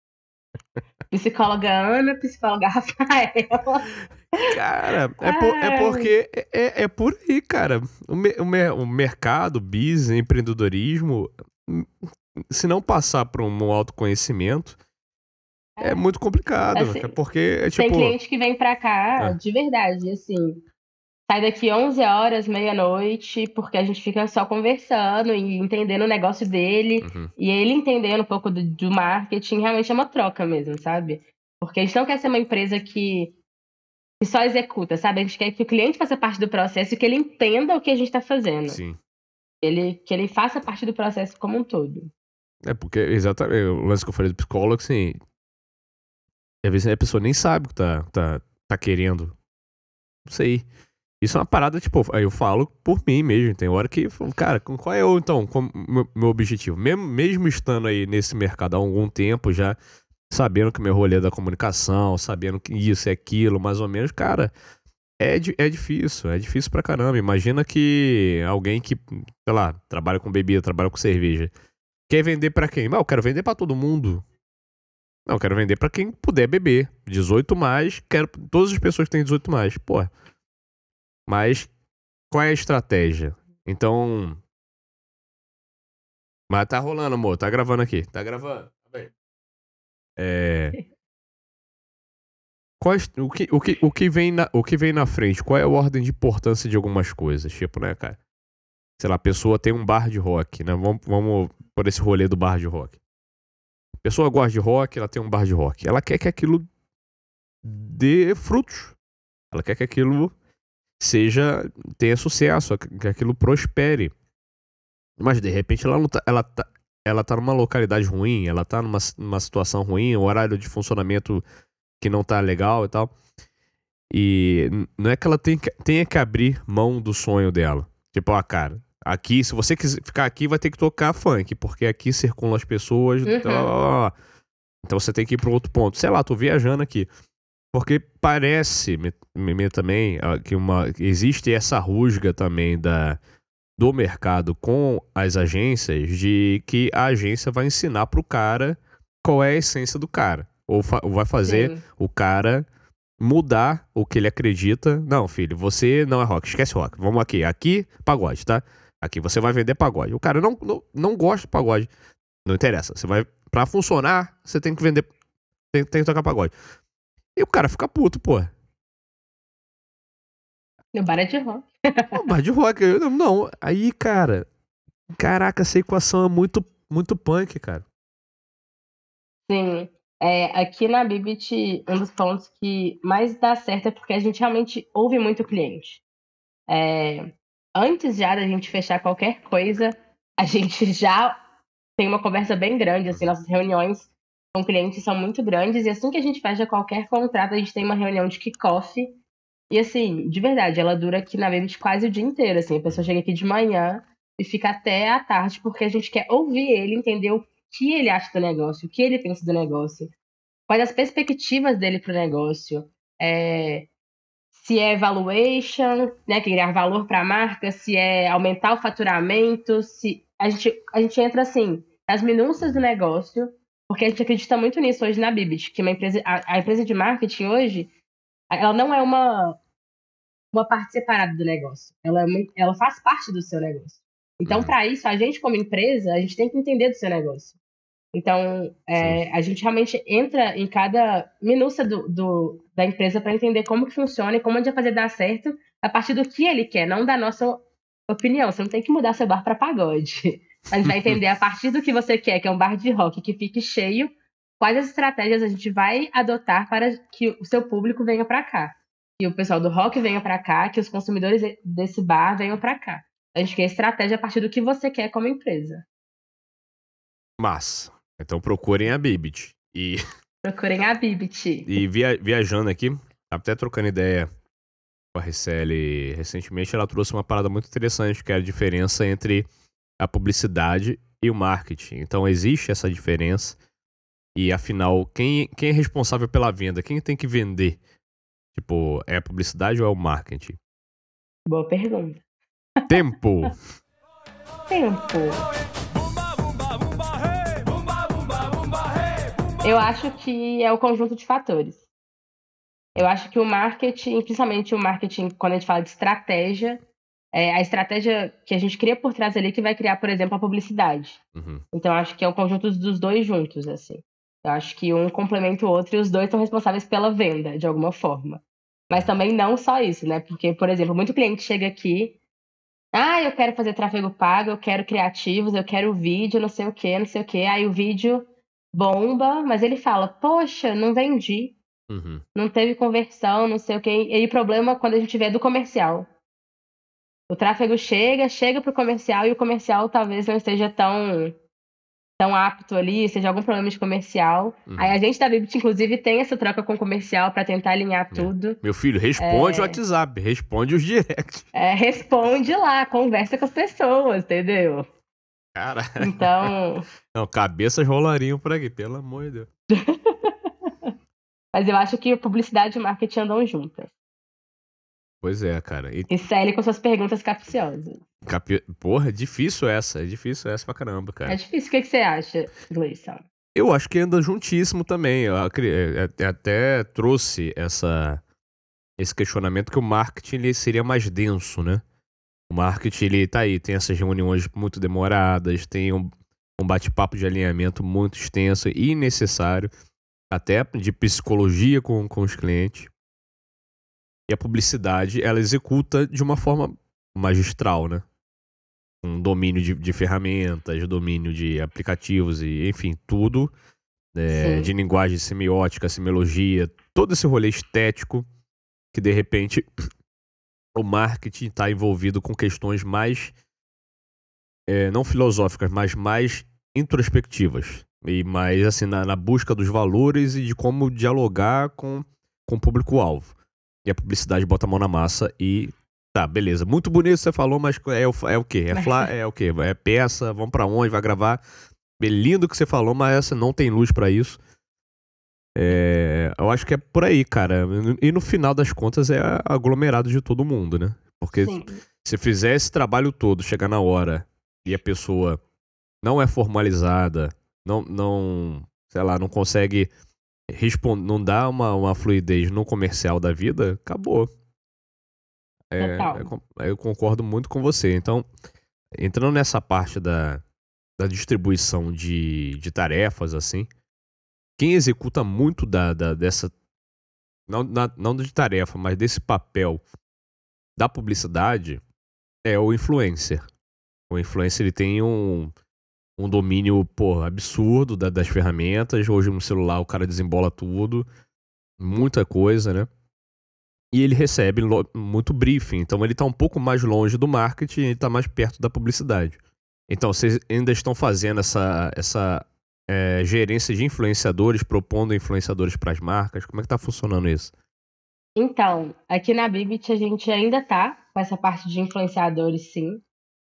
Psicóloga Ana, psicóloga Rafaela. Cara, é Ai, porque é por aí, cara. O mercado, o business, empreendedorismo, hum, se não passar por um autoconhecimento, é é, muito complicado. É assim, porque é tem tipo. cliente que vem pra cá, Ah, de verdade, assim, sai daqui 11 horas, meia-noite, porque a gente fica só conversando e entendendo o negócio dele. uhum, E ele entendendo um pouco do marketing, realmente é uma troca mesmo, sabe? Porque a gente não quer ser uma empresa que só executa, sabe? A gente quer que o cliente faça parte do processo e que ele entenda o que a gente está fazendo. sim. Que ele faça parte do processo como um todo. É porque, exatamente, o lance que eu falei do psicólogo, assim, às vezes a pessoa nem sabe o que tá querendo. Não sei. Isso é uma parada, tipo, aí eu falo por mim mesmo. Tem hora que, cara, qual é meu objetivo? Mesmo estando aí nesse mercado há algum tempo já, sabendo que meu rolê é da comunicação, sabendo que isso é aquilo, mais ou menos, cara, é difícil pra caramba. Imagina que alguém que, sei lá, trabalha com bebida, trabalha com cerveja, quer vender pra quem? Não, eu quero vender pra todo mundo. Não, eu quero vender pra quem puder beber. 18 mais, quero todas as pessoas que têm 18 mais. Pô, mas qual é a estratégia? Então, mas tá rolando, amor, tá gravando aqui. Tá gravando. Tá bem. É, o que vem na frente? Qual é a ordem de importância de algumas coisas? Tipo, né, cara? Sei lá, a pessoa tem um bar de rock, né? Vamos por esse rolê do bar de rock. A pessoa gosta de rock, ela tem um bar de rock. Ela quer que aquilo dê frutos. Ela quer que aquilo tenha sucesso, que aquilo prospere. Mas de repente ela não tá, ela tá numa localidade ruim, ela tá numa situação ruim, o horário de funcionamento que não tá legal e tal. E não é que ela tenha que abrir mão do sonho dela. Tipo, cara, aqui, se você quiser ficar aqui, vai ter que tocar funk, porque aqui circulam as pessoas. Uhum. Então você tem que ir para outro ponto. Sei lá, tô viajando aqui. Porque parece também que existe essa rusga também do mercado com as agências de que a agência vai ensinar pro cara qual é a essência do cara. Ou vai fazer Sim. o cara mudar o que ele acredita. Não, filho, você não é rock, esquece rock. Vamos aqui. Aqui, pagode, tá? Aqui você vai vender pagode. O cara não gosta de pagode. Não interessa. Você vai. Pra funcionar, você tem que vender. Tem que tocar pagode. E o cara fica puto, pô. No bar é de rock. Pô, bar de rock. Não. Aí, cara. Caraca, essa equação é muito punk, cara. Sim. Aqui na Bibit, um dos pontos que mais dá certo é porque a gente realmente ouve muito o cliente. Antes já da gente fechar qualquer coisa, a gente já tem uma conversa bem grande, assim, Uhum. nossas reuniões com clientes são muito grandes, e assim que a gente fecha qualquer contrato, a gente tem uma reunião de kickoff, e assim, de verdade, ela dura aqui na Bibit quase o dia inteiro, assim, a pessoa chega aqui de manhã e fica até à tarde, porque a gente quer ouvir ele, entender o que ele acha do negócio, o que ele pensa do negócio, quais as perspectivas dele para o negócio, se é valuation, né, criar valor para a marca, se é aumentar o faturamento, se a gente entra assim nas minúcias do negócio, porque a gente acredita muito nisso hoje na Bibit, que a empresa de marketing hoje, ela não é uma parte separada do negócio, ela faz parte do seu negócio. Então, Uhum. para isso, a gente como empresa, a gente tem que entender do seu negócio. Então, Sim. a gente realmente entra em cada minúcia da empresa para entender como que funciona e como a gente vai fazer dar certo a partir do que ele quer, não da nossa opinião. Você não tem que mudar seu bar para pagode. A gente vai entender a partir do que você quer, que é um bar de rock que fique cheio, quais as estratégias a gente vai adotar para que o seu público venha para cá. Que o pessoal do rock venha para cá, que os consumidores desse bar venham para cá. A gente quer estratégia a partir do que você quer como empresa. Massa. Então procurem a Bibit. Procurem a Bibit. E viajando aqui, até trocando ideia com a Ricelli recentemente, ela trouxe uma parada muito interessante, que é a diferença entre a publicidade e o marketing. Então existe essa diferença. E afinal, quem é responsável pela venda? Quem tem que vender? Tipo, é a publicidade ou é o marketing? Boa pergunta. Tempo! Tempo. Eu acho que é o conjunto de fatores. Eu acho que o marketing, principalmente o marketing, quando a gente fala de estratégia, é a estratégia que a gente cria por trás ali que vai criar, por exemplo, a publicidade. Uhum. Então, eu acho que é o conjunto dos dois juntos, assim. Eu acho que um complementa o outro e os dois são responsáveis pela venda, de alguma forma. Mas também não só isso, né? Porque, por exemplo, muito cliente chega aqui, eu quero fazer tráfego pago, eu quero criativos, eu quero vídeo, não sei o quê, não sei o quê. Aí o vídeo bomba, mas ele fala, poxa, não vendi, Uhum. não teve conversão, não sei o quê. E aí o problema quando a gente vê é do comercial. O tráfego chega pro comercial e o comercial talvez não esteja tão tão apto ali, seja algum problema de comercial. Aí a gente da Bibit, inclusive, tem essa troca com o comercial pra tentar alinhar tudo. Meu filho, responde o WhatsApp, responde os directs. Responde lá, conversa com as pessoas, entendeu? Caralho. Então, Não, cabeças rolariam por aqui, pelo amor de Deus. mas eu acho que publicidade e marketing andam juntas. Pois é, cara. E segue com suas perguntas capciosas. Porra, é difícil essa pra caramba, É cara. difícil. O que você acha, Gleison? Eu acho que anda juntíssimo também. Eu até trouxe esse questionamento que o marketing ele seria mais denso, né? O marketing, ele tá aí, tem essas reuniões muito demoradas, tem um bate-papo de alinhamento muito extenso e necessário, até de psicologia com os clientes. E a publicidade, ela executa de uma forma magistral, né? Um domínio de ferramentas, domínio de aplicativos e, enfim, tudo. De linguagem semiótica, semiologia, todo esse rolê estético que, de repente, o marketing está envolvido com questões mais, não filosóficas, mas mais introspectivas. E mais, assim, na busca dos valores e de como dialogar com o público-alvo. E a publicidade bota a mão na massa e... Tá, beleza. Muito bonito você falou, mas é o quê? É o quê? É peça? Vamos pra onde? Vai gravar? Lindo que você falou, mas essa não tem luz pra isso. Eu acho que é por aí, cara. E no final das contas é aglomerado de todo mundo, né? Porque se fizer esse trabalho todo, chegar na hora e a pessoa não é formalizada, não sei lá, não consegue responder, não dá uma fluidez no comercial da vida, acabou. Eu concordo muito com você. Então, entrando nessa parte da distribuição de tarefas, assim, quem executa muito dessa, não de tarefa, mas desse papel da publicidade é o influencer. O influencer, ele tem um domínio, absurdo das ferramentas. Hoje no celular o cara desembola tudo, muita coisa, né? E ele recebe muito briefing, então ele tá um pouco mais longe do marketing e ele tá mais perto da publicidade. Então, vocês ainda estão fazendo essa gerência de influenciadores, propondo influenciadores para as marcas? Como é que tá funcionando isso? Então, aqui na Bibit a gente ainda tá com essa parte de influenciadores, sim.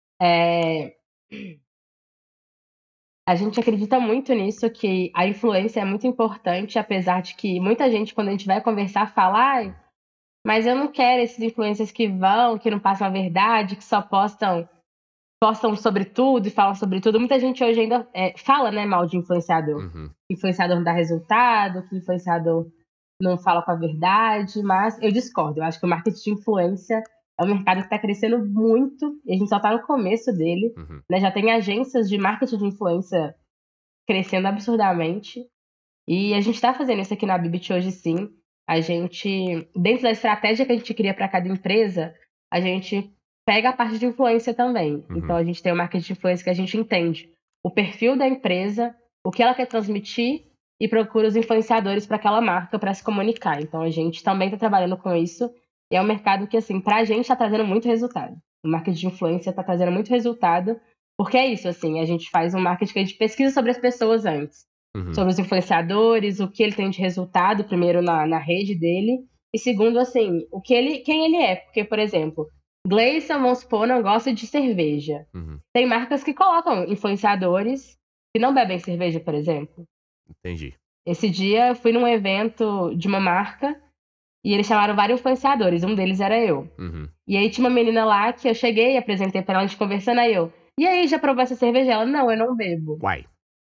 A gente acredita muito nisso, que a influência é muito importante, apesar de que muita gente, quando a gente vai conversar, fala: mas eu não quero esses influencers que não passam a verdade, que só postam sobre tudo e falam sobre tudo. Muita gente hoje ainda fala, né, mal de influenciador. Uhum. Influenciador não dá resultado, que influenciador não fala com a verdade, mas eu discordo. Eu acho que o marketing de influência é um mercado que está crescendo muito e a gente só está no começo dele. Uhum. Né? Já tem agências de marketing de influência crescendo absurdamente. E a gente está fazendo isso aqui na Bibit hoje, sim. A gente, dentro da estratégia que a gente cria para cada empresa, a gente pega a parte de influência também. Uhum. Então, a gente tem o marketing de influência que a gente entende o perfil da empresa, o que ela quer transmitir e procura os influenciadores para aquela marca para se comunicar. Então, a gente também está trabalhando com isso. E é um mercado que, assim, para a gente está trazendo muito resultado. O marketing de influência está trazendo muito resultado, porque é isso, assim, a gente faz um marketing que a gente pesquisa sobre as pessoas antes. Uhum. Sobre os influenciadores, o que ele tem de resultado, primeiro na rede dele, e segundo, assim, quem ele é. Porque, por exemplo, Gleison, vamos supor, não gosta de cerveja. Uhum. Tem marcas que colocam influenciadores que não bebem cerveja, por exemplo. Entendi. Esse dia eu fui num evento de uma marca e eles chamaram vários influenciadores, um deles era eu. Uhum. E aí tinha uma menina lá que eu cheguei e apresentei pra ela, a gente conversando, aí eu: e aí, já provou essa cerveja? Ela: não, eu não bebo. Uai.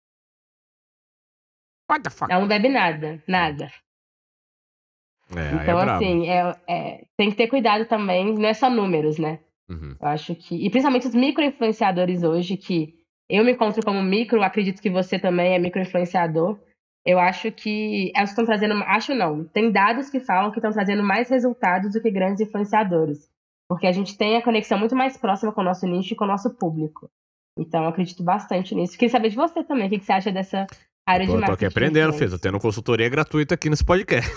What the fuck? Ela não bebe nada. Então, assim, tem que ter cuidado também, não é só números, né? Uhum. Eu acho que... E principalmente os micro-influenciadores hoje, que eu me encontro como micro, acredito que você também é micro-influenciador. Eu acho que elas estão trazendo... Acho não. Tem dados que falam que estão trazendo mais resultados do que grandes influenciadores. Porque a gente tem a conexão muito mais próxima com o nosso nicho e com o nosso público. Então, eu acredito bastante nisso. Queria saber de você também, o que você acha dessa área de marketing? Tô aqui aprendendo, Fê. Tô tendo consultoria gratuita aqui nesse podcast.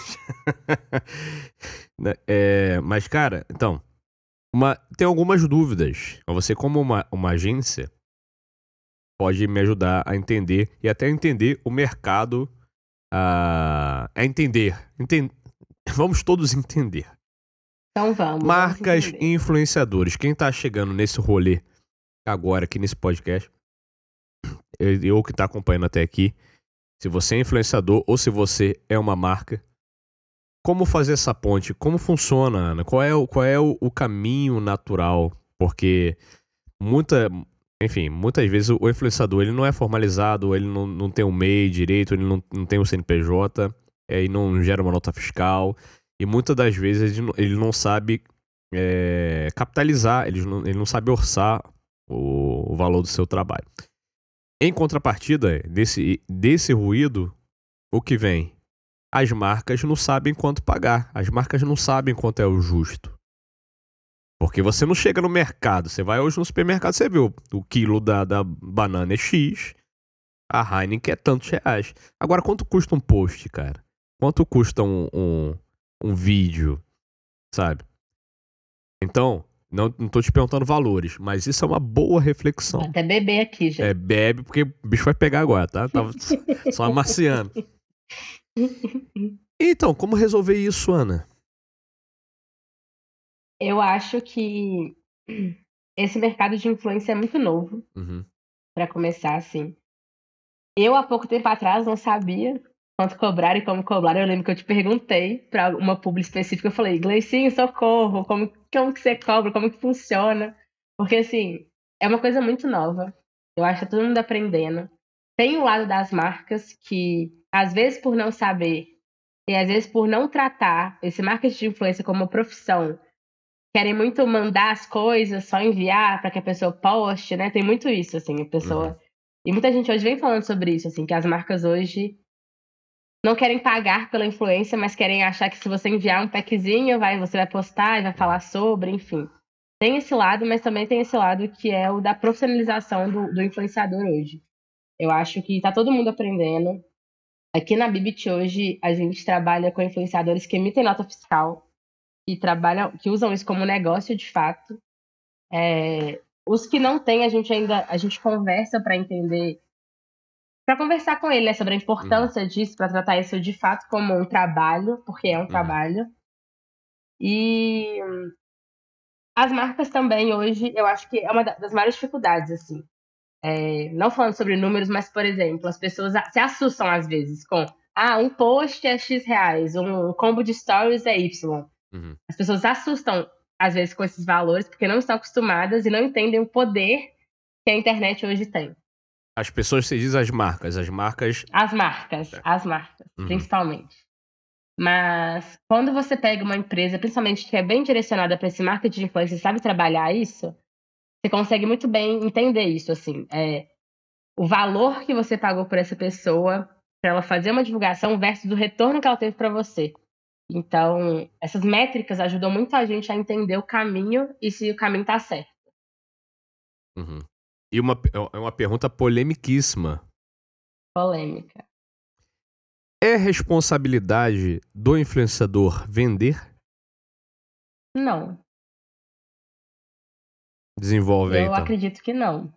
Mas, cara, então... tem algumas dúvidas. Você, como uma agência, pode me ajudar a entender e até entender o mercado, a entender. Vamos todos entender. Então vamos Marcas e entender. influenciadores. Quem tá chegando nesse rolê agora, aqui nesse podcast, eu que tá acompanhando até aqui, se você é influenciador ou se você é uma marca, como fazer essa ponte? Como funciona, Ana? Qual é o caminho natural? Porque muitas vezes o influenciador ele não é formalizado, ele não tem um MEI direito, ele não tem um CNPJ, e não gera uma nota fiscal, e muitas das vezes ele não sabe capitalizar, ele não sabe orçar o valor do seu trabalho. Em contrapartida desse ruído, o que vem? As marcas não sabem quanto pagar. As marcas não sabem quanto é o justo. Porque você não chega no mercado. Você vai hoje no supermercado, você viu o quilo da banana é X, a Heineken é tantos reais. Agora, quanto custa um post, cara? Quanto custa um vídeo, sabe? Então, não tô te perguntando valores, mas isso é uma boa reflexão. Vou até beber aqui, gente. Bebe, porque o bicho vai pegar agora, tá? Tava só amaciando. Então, como resolver isso, Ana? Eu acho que esse mercado de influência é muito novo, pra começar, assim. Eu, há pouco tempo atrás, não sabia quanto cobrar e como cobrar. Eu lembro que eu te perguntei pra uma publi específica, eu falei, Gleicinho, socorro, como que você cobra, como que funciona? Porque, assim, é uma coisa muito nova. Eu acho que tá todo mundo aprendendo. Tem o lado das marcas que, às vezes, por não saber e às vezes por não tratar esse marketing de influência como uma profissão, querem muito mandar as coisas, só enviar para que a pessoa poste, né? Tem muito isso, assim, a pessoa... E muita gente hoje vem falando sobre isso, assim, que as marcas hoje não querem pagar pela influência, mas querem achar que se você enviar um packzinho, você vai postar e vai falar sobre, enfim. Tem esse lado, mas também tem esse lado que é o da profissionalização do influenciador hoje. Eu acho que tá todo mundo aprendendo. Aqui na Bibit hoje, a gente trabalha com influenciadores que emitem nota fiscal, que usam isso como negócio de fato. Os que não têm, a gente conversa para entender, para conversar com ele, né, sobre a importância disso, para tratar isso de fato como um trabalho, porque é um trabalho. E as marcas também hoje, eu acho que é uma das maiores dificuldades, assim. Não falando sobre números, mas, por exemplo, as pessoas se assustam às vezes com um post é X reais, um combo de stories é Y. As pessoas se assustam, às vezes, com esses valores, porque não estão acostumadas e não entendem o poder que a internet hoje tem. As pessoas, você diz as marcas. As marcas, principalmente. Mas quando você pega uma empresa, principalmente que é bem direcionada para esse marketing de influência e sabe trabalhar isso, você consegue muito bem entender isso, assim. O valor que você pagou por essa pessoa, para ela fazer uma divulgação versus o retorno que ela teve para você. Então, essas métricas ajudam muito a gente a entender o caminho e se o caminho tá certo. E uma pergunta polemiquíssima. Polêmica. É responsabilidade do influenciador vender? Não. Desenvolve aí, Eu então. acredito que não.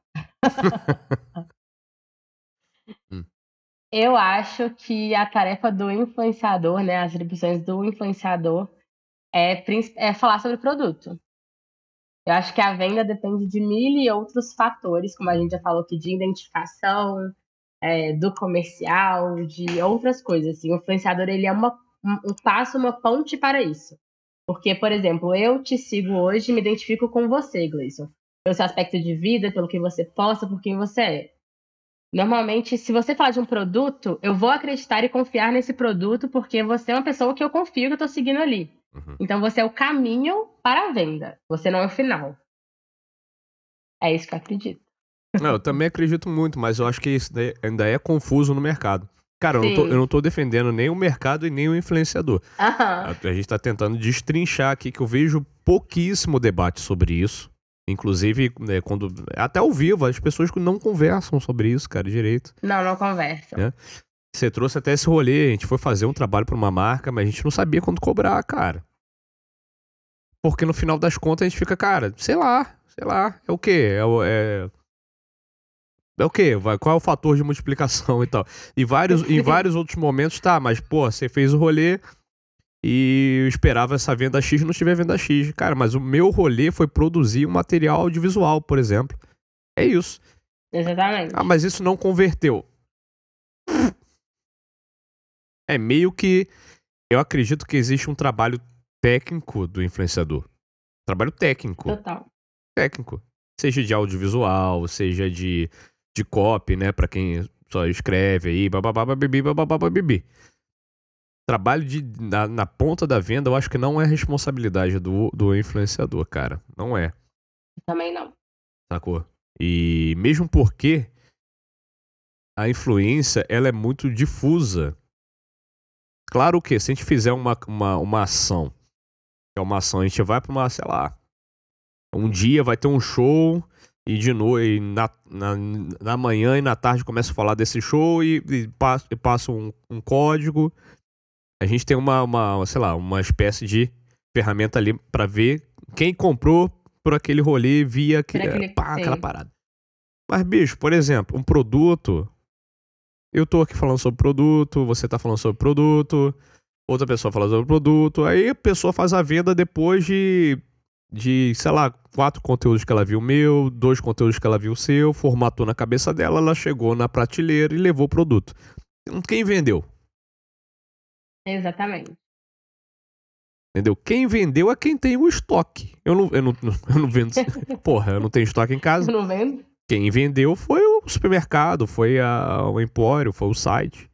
Eu acho que a tarefa do influenciador, né, as atribuições do influenciador é falar sobre o produto. Eu acho que a venda depende de mil e outros fatores, como a gente já falou aqui, de identificação, do comercial, de outras coisas. Assim. O influenciador ele é um passo, uma ponte para isso. Porque, por exemplo, eu te sigo hoje e me identifico com você, Gleison. Pelo seu aspecto de vida, pelo que você posta, por quem você é. Normalmente, se você falar de um produto, eu vou acreditar e confiar nesse produto porque você é uma pessoa que eu confio que eu tô seguindo ali. Então, você é o caminho para a venda. Você não é o final. É isso que eu acredito. Eu também acredito muito, mas eu acho que isso ainda é confuso no mercado. Cara, eu não tô defendendo nem o mercado e nem o influenciador. A gente tá tentando destrinchar aqui, que eu vejo pouquíssimo debate sobre isso. Inclusive, quando até ao vivo, as pessoas não conversam sobre isso, cara, direito. Não conversam. Você trouxe até esse rolê, a gente foi fazer um trabalho pra uma marca, mas a gente não sabia quanto cobrar, cara. Porque no final das contas a gente fica, cara, sei lá, é o quê? É o quê? Qual é o fator de multiplicação e tal? Em vários outros momentos, tá, mas, pô, você fez o rolê e eu esperava essa venda X e não tiver venda X. Cara, mas o meu rolê foi produzir um material audiovisual, por exemplo. É isso. Exatamente. Ah, mas isso não converteu. É meio que... Eu acredito que existe um trabalho técnico do influenciador. Trabalho técnico. Total. Técnico. Seja de audiovisual, seja de copy, né? Pra quem só escreve aí, bababá, trabalho na ponta da venda, eu acho que não é responsabilidade do influenciador, cara. Não é. Também não. Sacou? E mesmo porque a influência, ela é muito difusa. Claro que se a gente fizer uma ação, que é uma ação, a gente vai pra uma, sei lá, um dia vai ter um show e de noite, na manhã e na tarde começa a falar desse show e passa um código. A gente tem sei lá, uma espécie de ferramenta ali pra ver quem comprou por aquele rolê via aquela Sim. parada. Mas, bicho, por exemplo, um produto. Eu tô aqui falando sobre produto, você tá falando sobre produto, outra pessoa fala sobre produto. Aí a pessoa faz a venda depois sei lá, 4 conteúdos que ela viu meu, 2 conteúdos que ela viu seu, formatou na cabeça dela, ela chegou na prateleira e levou o produto. Quem vendeu? Exatamente. Entendeu? Quem vendeu é quem tem o estoque. Eu não vendo. Porra, eu não tenho estoque em casa. Eu não vendo? Quem vendeu foi o supermercado, foi o empório, foi o site.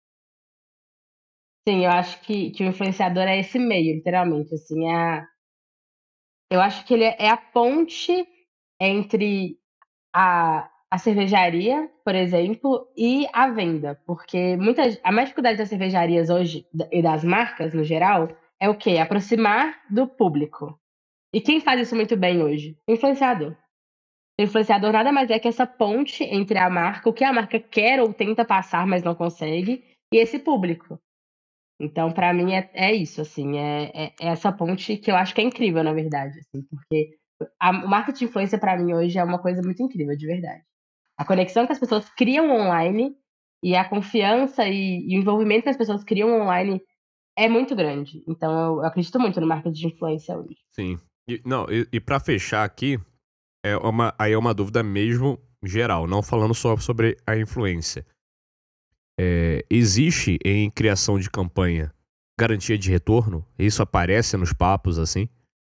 Sim, eu acho que o influenciador é esse meio, literalmente, assim, eu acho que ele é a ponte entre a cervejaria, por exemplo, e a venda, porque a maior dificuldade das cervejarias hoje, e das marcas no geral, é o quê? Aproximar do público. E quem faz isso muito bem hoje? O influenciador. O influenciador nada mais é que essa ponte entre a marca, o que a marca quer ou tenta passar, mas não consegue, e esse público. Então, pra mim, é isso, assim, é essa ponte que eu acho que é incrível, na verdade, assim, porque o marketing de influência, pra mim, hoje é uma coisa muito incrível, de verdade. A conexão que as pessoas criam online e a confiança e o envolvimento que as pessoas criam online é muito grande. Então, eu acredito muito no marketing de influência hoje. Sim. E pra fechar aqui, aí é uma dúvida mesmo geral, não falando só sobre a influência. Existe em criação de campanha garantia de retorno? Isso aparece nos papos, assim?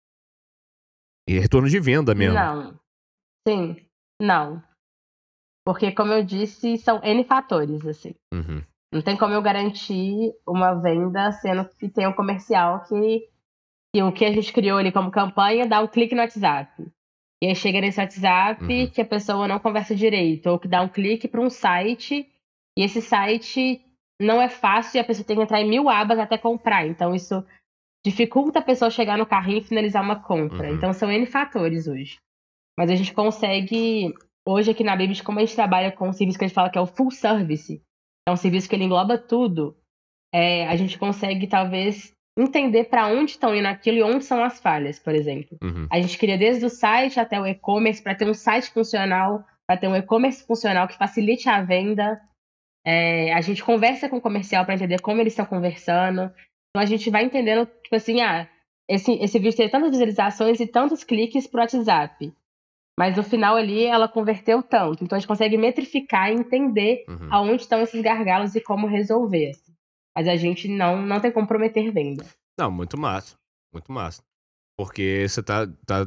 E retorno de venda mesmo. Não. Sim. Não. Porque, como eu disse, são N fatores, assim. Uhum. Não tem como eu garantir uma venda sendo que tem um comercial que o que a gente criou ali como campanha dá um clique no WhatsApp. E aí chega nesse WhatsApp que a pessoa não conversa direito, ou que dá um clique para um site, e esse site não é fácil e a pessoa tem que entrar em 1000 abas até comprar. Então isso dificulta a pessoa chegar no carrinho e finalizar uma compra. Uhum. Então são N fatores hoje. Mas a gente consegue, hoje aqui na Bibis, como a gente trabalha com um serviço que a gente fala que é o full service, é um serviço que ele engloba tudo, a gente consegue talvez entender para onde estão indo aquilo e onde são as falhas, por exemplo. Uhum. A gente cria desde o site até o e-commerce para ter um site funcional, para ter um e-commerce funcional que facilite a venda. A gente conversa com o comercial para entender como eles estão conversando. Então a gente vai entendendo, tipo assim, esse vídeo teve tantas visualizações e tantos cliques pro WhatsApp. Mas no final ali ela converteu tanto. Então a gente consegue metrificar e entender aonde estão esses gargalos e como resolver. Assim. Mas a gente não tem como prometer venda. Não, muito massa. Muito massa. Porque você tá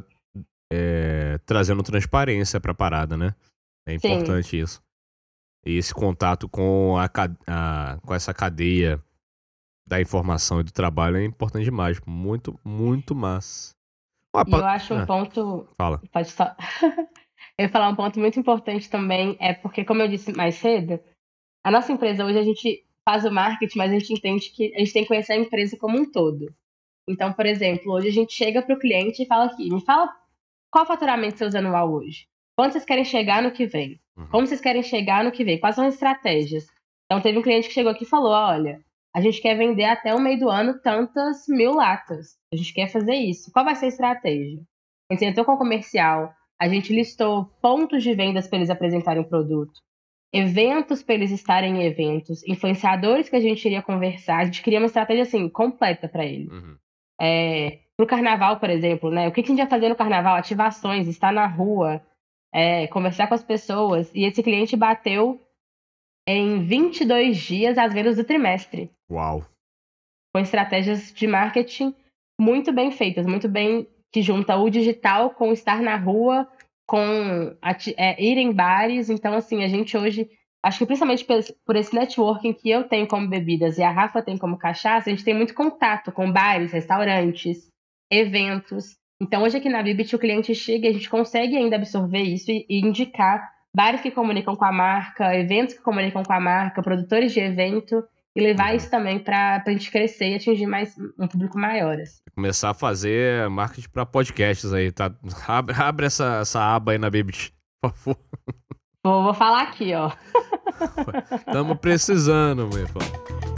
trazendo transparência pra parada, né? É importante Sim. isso. E esse contato com com essa cadeia da informação e do trabalho é importante demais. Muito, muito massa. E eu acho um ponto. Fala. Pode só. Eu ia falar um ponto muito importante também, é porque, como eu disse mais cedo, a nossa empresa hoje a gente faz o marketing, mas a gente entende que a gente tem que conhecer a empresa como um todo. Então, por exemplo, hoje a gente chega para o cliente e fala aqui, me fala qual faturamento seu anual hoje? Quanto vocês querem chegar no que vem? Como vocês querem chegar no que vem? Quais são as estratégias? Então, teve um cliente que chegou aqui e falou: olha, a gente quer vender até o meio do ano tantas 1000 latas. A gente quer fazer isso. Qual vai ser a estratégia? A gente entrou com o comercial, A gente listou pontos de vendas para eles apresentarem o produto, eventos para eles estarem em eventos, influenciadores que a gente iria conversar. A gente queria uma estratégia assim completa para ele. Pro carnaval, por exemplo, né? O que a gente ia fazer no carnaval? Ativações, estar na rua, conversar com as pessoas. E esse cliente bateu em 22 dias as vendas do trimestre. Uau. Com estratégias de marketing muito bem feitas, muito bem, que junta o digital com estar na rua, com ir em bares. Então, assim, a gente hoje, acho que principalmente por esse networking que eu tenho como bebidas e a Rafa tem como cachaça, a gente tem muito contato com bares, restaurantes, eventos. Então, hoje aqui na Bibit, o cliente chega e a gente consegue ainda absorver isso e indicar bares que comunicam com a marca, eventos que comunicam com a marca, produtores de evento, e levar isso também pra gente crescer e atingir um público maior. Assim. Começar a fazer marketing pra podcasts aí, tá? Abre essa aba aí na Bibit, por favor. Vou falar aqui, ó. Tamo precisando, meu irmão.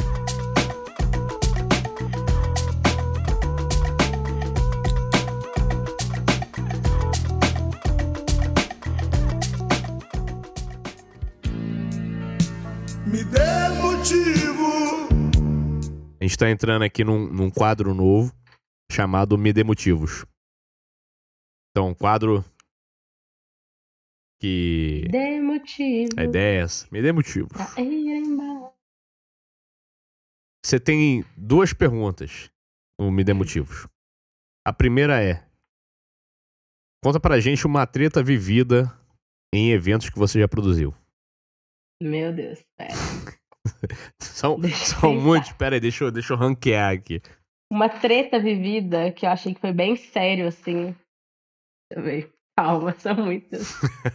Me dê motivo. A gente tá entrando aqui num quadro novo chamado Me Dê Motivos. Então, um quadro que... Dê motivo. A ideia é essa. Me dê motivos. Pra ir embora. Você tem 2 perguntas no Me Dê Motivos. A primeira é: conta pra gente uma treta vivida em eventos que você já produziu. Meu Deus, pera. São muitos. Pera aí, deixa eu ranquear aqui. Uma treta vivida que eu achei que foi bem sério, assim. Deixa eu ver. Calma, são muitas.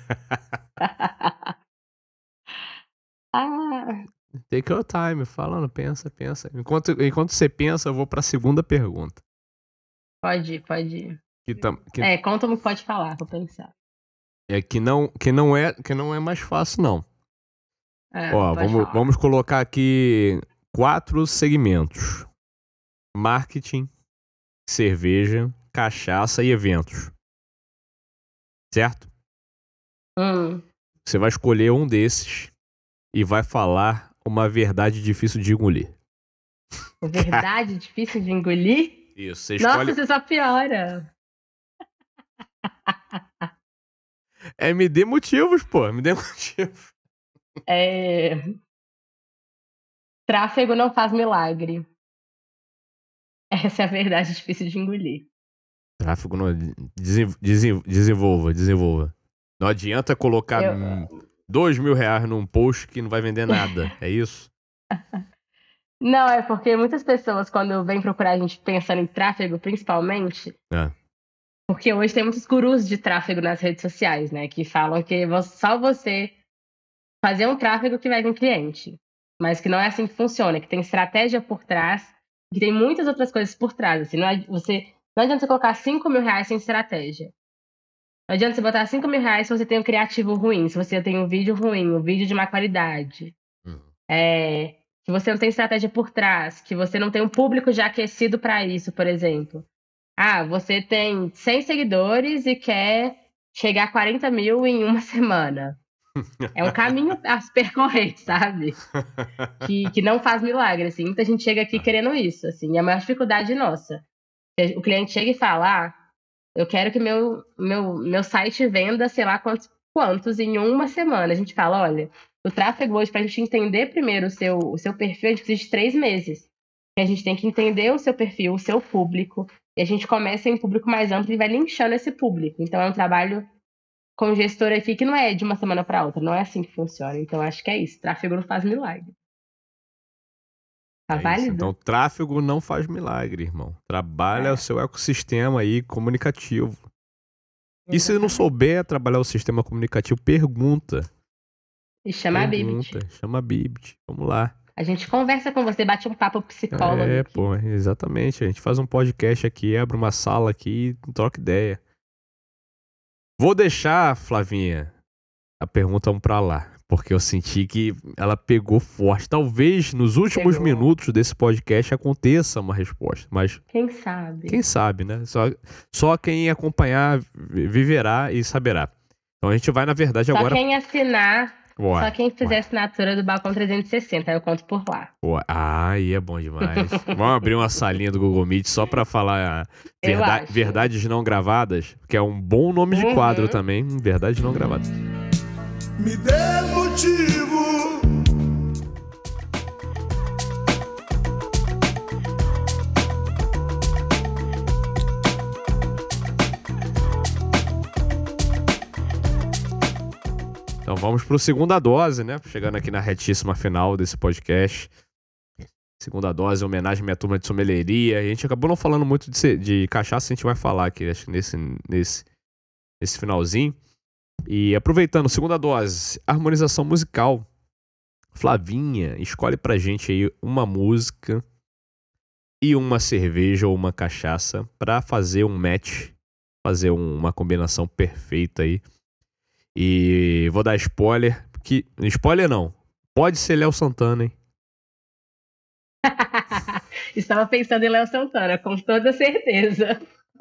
Take your time, falando, pensa. Enquanto você pensa, eu vou pra segunda pergunta. Pode ir. Conta o que pode falar, vou pensar. Que não é mais fácil, não. Ó, vamos colocar aqui 4 segmentos: marketing, cerveja, cachaça e eventos. Certo? Você vai escolher um desses e vai falar uma verdade difícil de engolir. Verdade difícil de engolir? Isso, você escolhe... Nossa, você só piora. Me dê motivos, pô. Me dê motivos. Tráfego não faz milagre. Essa é a verdade difícil de engolir. Tráfego não... Desenvolva. Não adianta colocar R$2.000 num post que não vai vender nada. É isso? Não, é porque muitas pessoas, quando vêm procurar a gente pensando em tráfego, principalmente... Porque hoje tem muitos gurus de tráfego nas redes sociais, né? Que falam que só você fazer um tráfego que vai vir cliente. Mas que não é assim que funciona, que tem estratégia por trás, que tem muitas outras coisas por trás. Assim, não adianta você colocar R$5.000 sem estratégia. Não adianta você botar R$5.000 se você tem um criativo ruim, se você tem um vídeo ruim, um vídeo de má qualidade. Que você não tem estratégia por trás, que você não tem um público já aquecido para isso, por exemplo. Você tem 100 seguidores e quer chegar a 40 mil em uma semana. É um caminho a se percorrer, sabe? Que não faz milagre, assim. Muita gente chega aqui querendo isso, assim. É a maior dificuldade nossa. O cliente chega e fala, eu quero que meu site venda, sei lá quantos em uma semana. A gente fala, olha, o tráfego hoje, pra gente entender primeiro o seu perfil, a gente precisa de 3 meses. A gente tem que entender o seu perfil, o seu público, e a gente começa em um público mais amplo e vai linchando esse público. Então é um trabalho com gestor aqui que não é de uma semana para outra, não é assim que funciona. Então acho que é isso, tráfego não faz milagre. Tá válido? Então tráfego não faz milagre, irmão. Trabalha o seu ecossistema aí comunicativo. E se não souber trabalhar o sistema comunicativo, pergunta. E chama a Bibit. Chama a Bibit. Vamos lá. A gente conversa com você, bate um papo psicólogo. Pô, exatamente. A gente faz um podcast aqui, abre uma sala aqui e troca ideia. Vou deixar, Flavinha, a pergunta pra lá. Porque eu senti que ela pegou forte. Talvez nos últimos Pegou. minutos desse podcast aconteça uma resposta. Mas Quem sabe? quem sabe, né? Só quem acompanhar viverá e saberá. Então a gente vai, na verdade, Só agora... quem assinar, Ué, só quem fizer assinatura do Balcão 360, aí eu conto por lá. aí é bom demais. Vamos abrir uma salinha do Google Meet só pra falar Eu acho. verdades não gravadas, que é um bom nome de quadro também. Verdades não gravadas. Me dê motivo. Então vamos pro segunda dose, né? Chegando aqui na retíssima final desse podcast. Segunda dose, homenagem à minha turma de sommelieria. A gente acabou não falando muito de cachaça, a gente vai falar aqui, acho que nesse finalzinho. E aproveitando, segunda dose, harmonização musical. Flavinha, escolhe pra gente aí uma música e uma cerveja ou uma cachaça pra fazer um match, fazer uma combinação perfeita aí. E vou dar spoiler, que spoiler não, pode ser Léo Santana, hein? Estava pensando em Léo Santana, com toda certeza.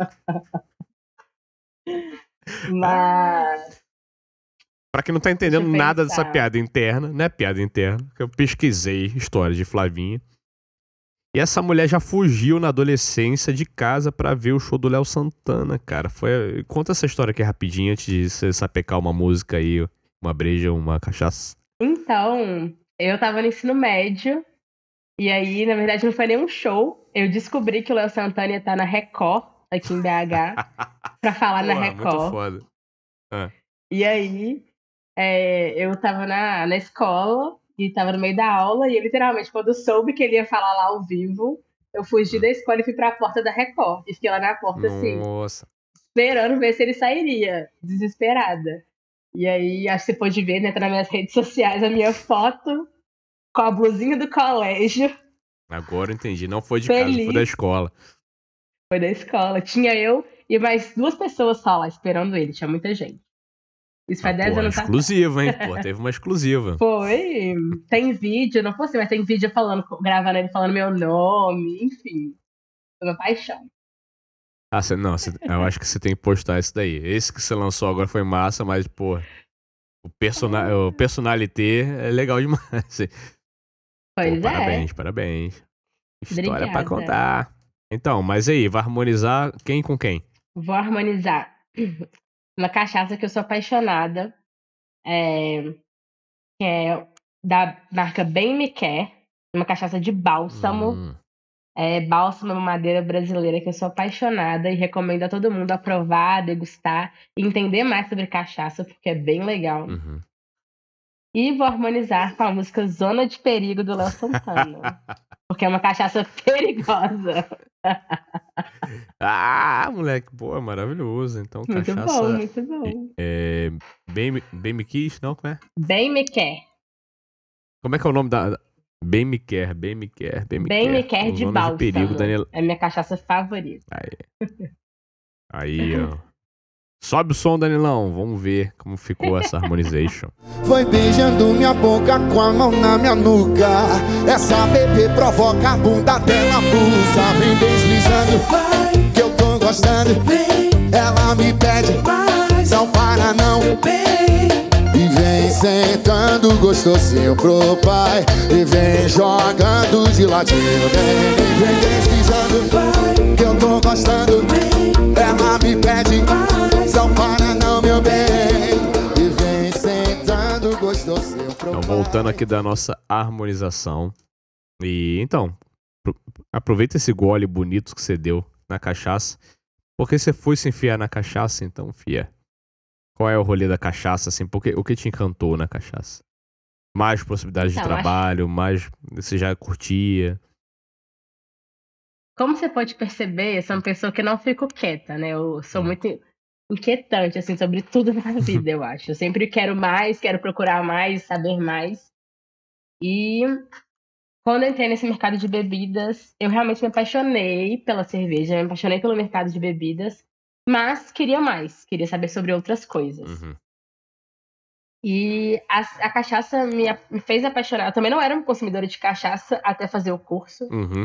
Mas... Pra quem não tá entendendo Deixa eu nada pensar. dessa piada interna, né? Piada interna, que eu pesquisei história de Flavinha. E essa mulher já fugiu na adolescência de casa pra ver o show do Léo Santana, cara. Conta essa história aqui rapidinho antes de você sapecar uma música aí, uma breja, uma cachaça. Então, eu tava no ensino médio, e aí, na verdade, não foi nenhum show. Eu descobri que o Léo Santana ia estar na Record, aqui em BH, pra falar na Porra, Record. muito foda. E aí, eu tava na escola e tava no meio da aula, e eu, literalmente, quando eu soube que ele ia falar lá ao vivo, eu fugi da escola e fui pra porta da Record. E fiquei lá na porta, assim, Nossa. esperando ver se ele sairia, desesperada. E aí, acho que você pode ver, né, tá nas minhas redes sociais, a minha foto com a blusinha do colégio. Agora eu entendi. Não foi de casa, Feliz. foi da escola. Foi da escola. Tinha eu e mais 2 pessoas só lá esperando ele. Tinha muita gente. Isso faz 10 anos atrás. Exclusiva, hein? Pô, teve uma exclusiva. Foi. Tem vídeo, não fosse, mas tem vídeo gravando ele falando meu nome, enfim. Foi uma paixão. Eu acho que você tem que postar esse daí. Esse que você lançou agora foi massa, mas, pô, o personalité é legal demais. Pois Pô, parabéns. História Obrigada. pra contar. Então, mas aí, vai harmonizar quem com quem? Vou harmonizar uma cachaça que eu sou apaixonada. Que é da marca Bem Me Quer. Uma cachaça de bálsamo. Bálsamo é uma madeira brasileira que eu sou apaixonada e recomendo a todo mundo a provar, degustar e entender mais sobre cachaça, porque é bem legal. E vou harmonizar com a música Zona de Perigo do Léo Santana, porque é uma cachaça perigosa. Moleque, pô, é maravilhoso. Então, Muito cachaça... bom, muito bom. Bem me quis, não? Como é? Bem Me Quer. Como é que é o nome da... Bem me quer, bem me quer, bem me Bem quer. Me Quer de Zona bálsamo. perigo, Daniel. É minha cachaça favorita. Aí, ó. Sobe o som, Danilão. Vamos ver como ficou essa harmonization. Foi beijando minha boca com a mão na minha nuca. Essa bebê provoca a bunda dela pulsa. Vem deslizando, que eu tô gostando. Ela me pede, não para não. E vem sentando gostosinho pro pai. E vem jogando de ladinho. Vem deslizando, que eu tô gostando. Ela me pede, não para não, meu bem. E vem sentando gostosinho pro pai. Então, voltando aqui da nossa harmonização. E então, aproveita esse gole bonito que você deu na cachaça. Porque você foi se enfiar na cachaça, então, fia. Qual é o rolê da cachaça, assim? O que te encantou na cachaça? Mais possibilidades de trabalho, mais você já curtia? Como você pode perceber, eu sou uma pessoa que não fico quieta, né? Eu sou muito inquietante, assim, sobre tudo na vida, eu acho. Eu sempre quero mais, quero procurar mais, saber mais. E quando eu entrei nesse mercado de bebidas, eu realmente me apaixonei pela cerveja, me apaixonei pelo mercado de bebidas, mas queria mais, queria saber sobre outras coisas. E a cachaça me fez apaixonar. Eu também não era uma consumidora de cachaça até fazer o curso. Uhum.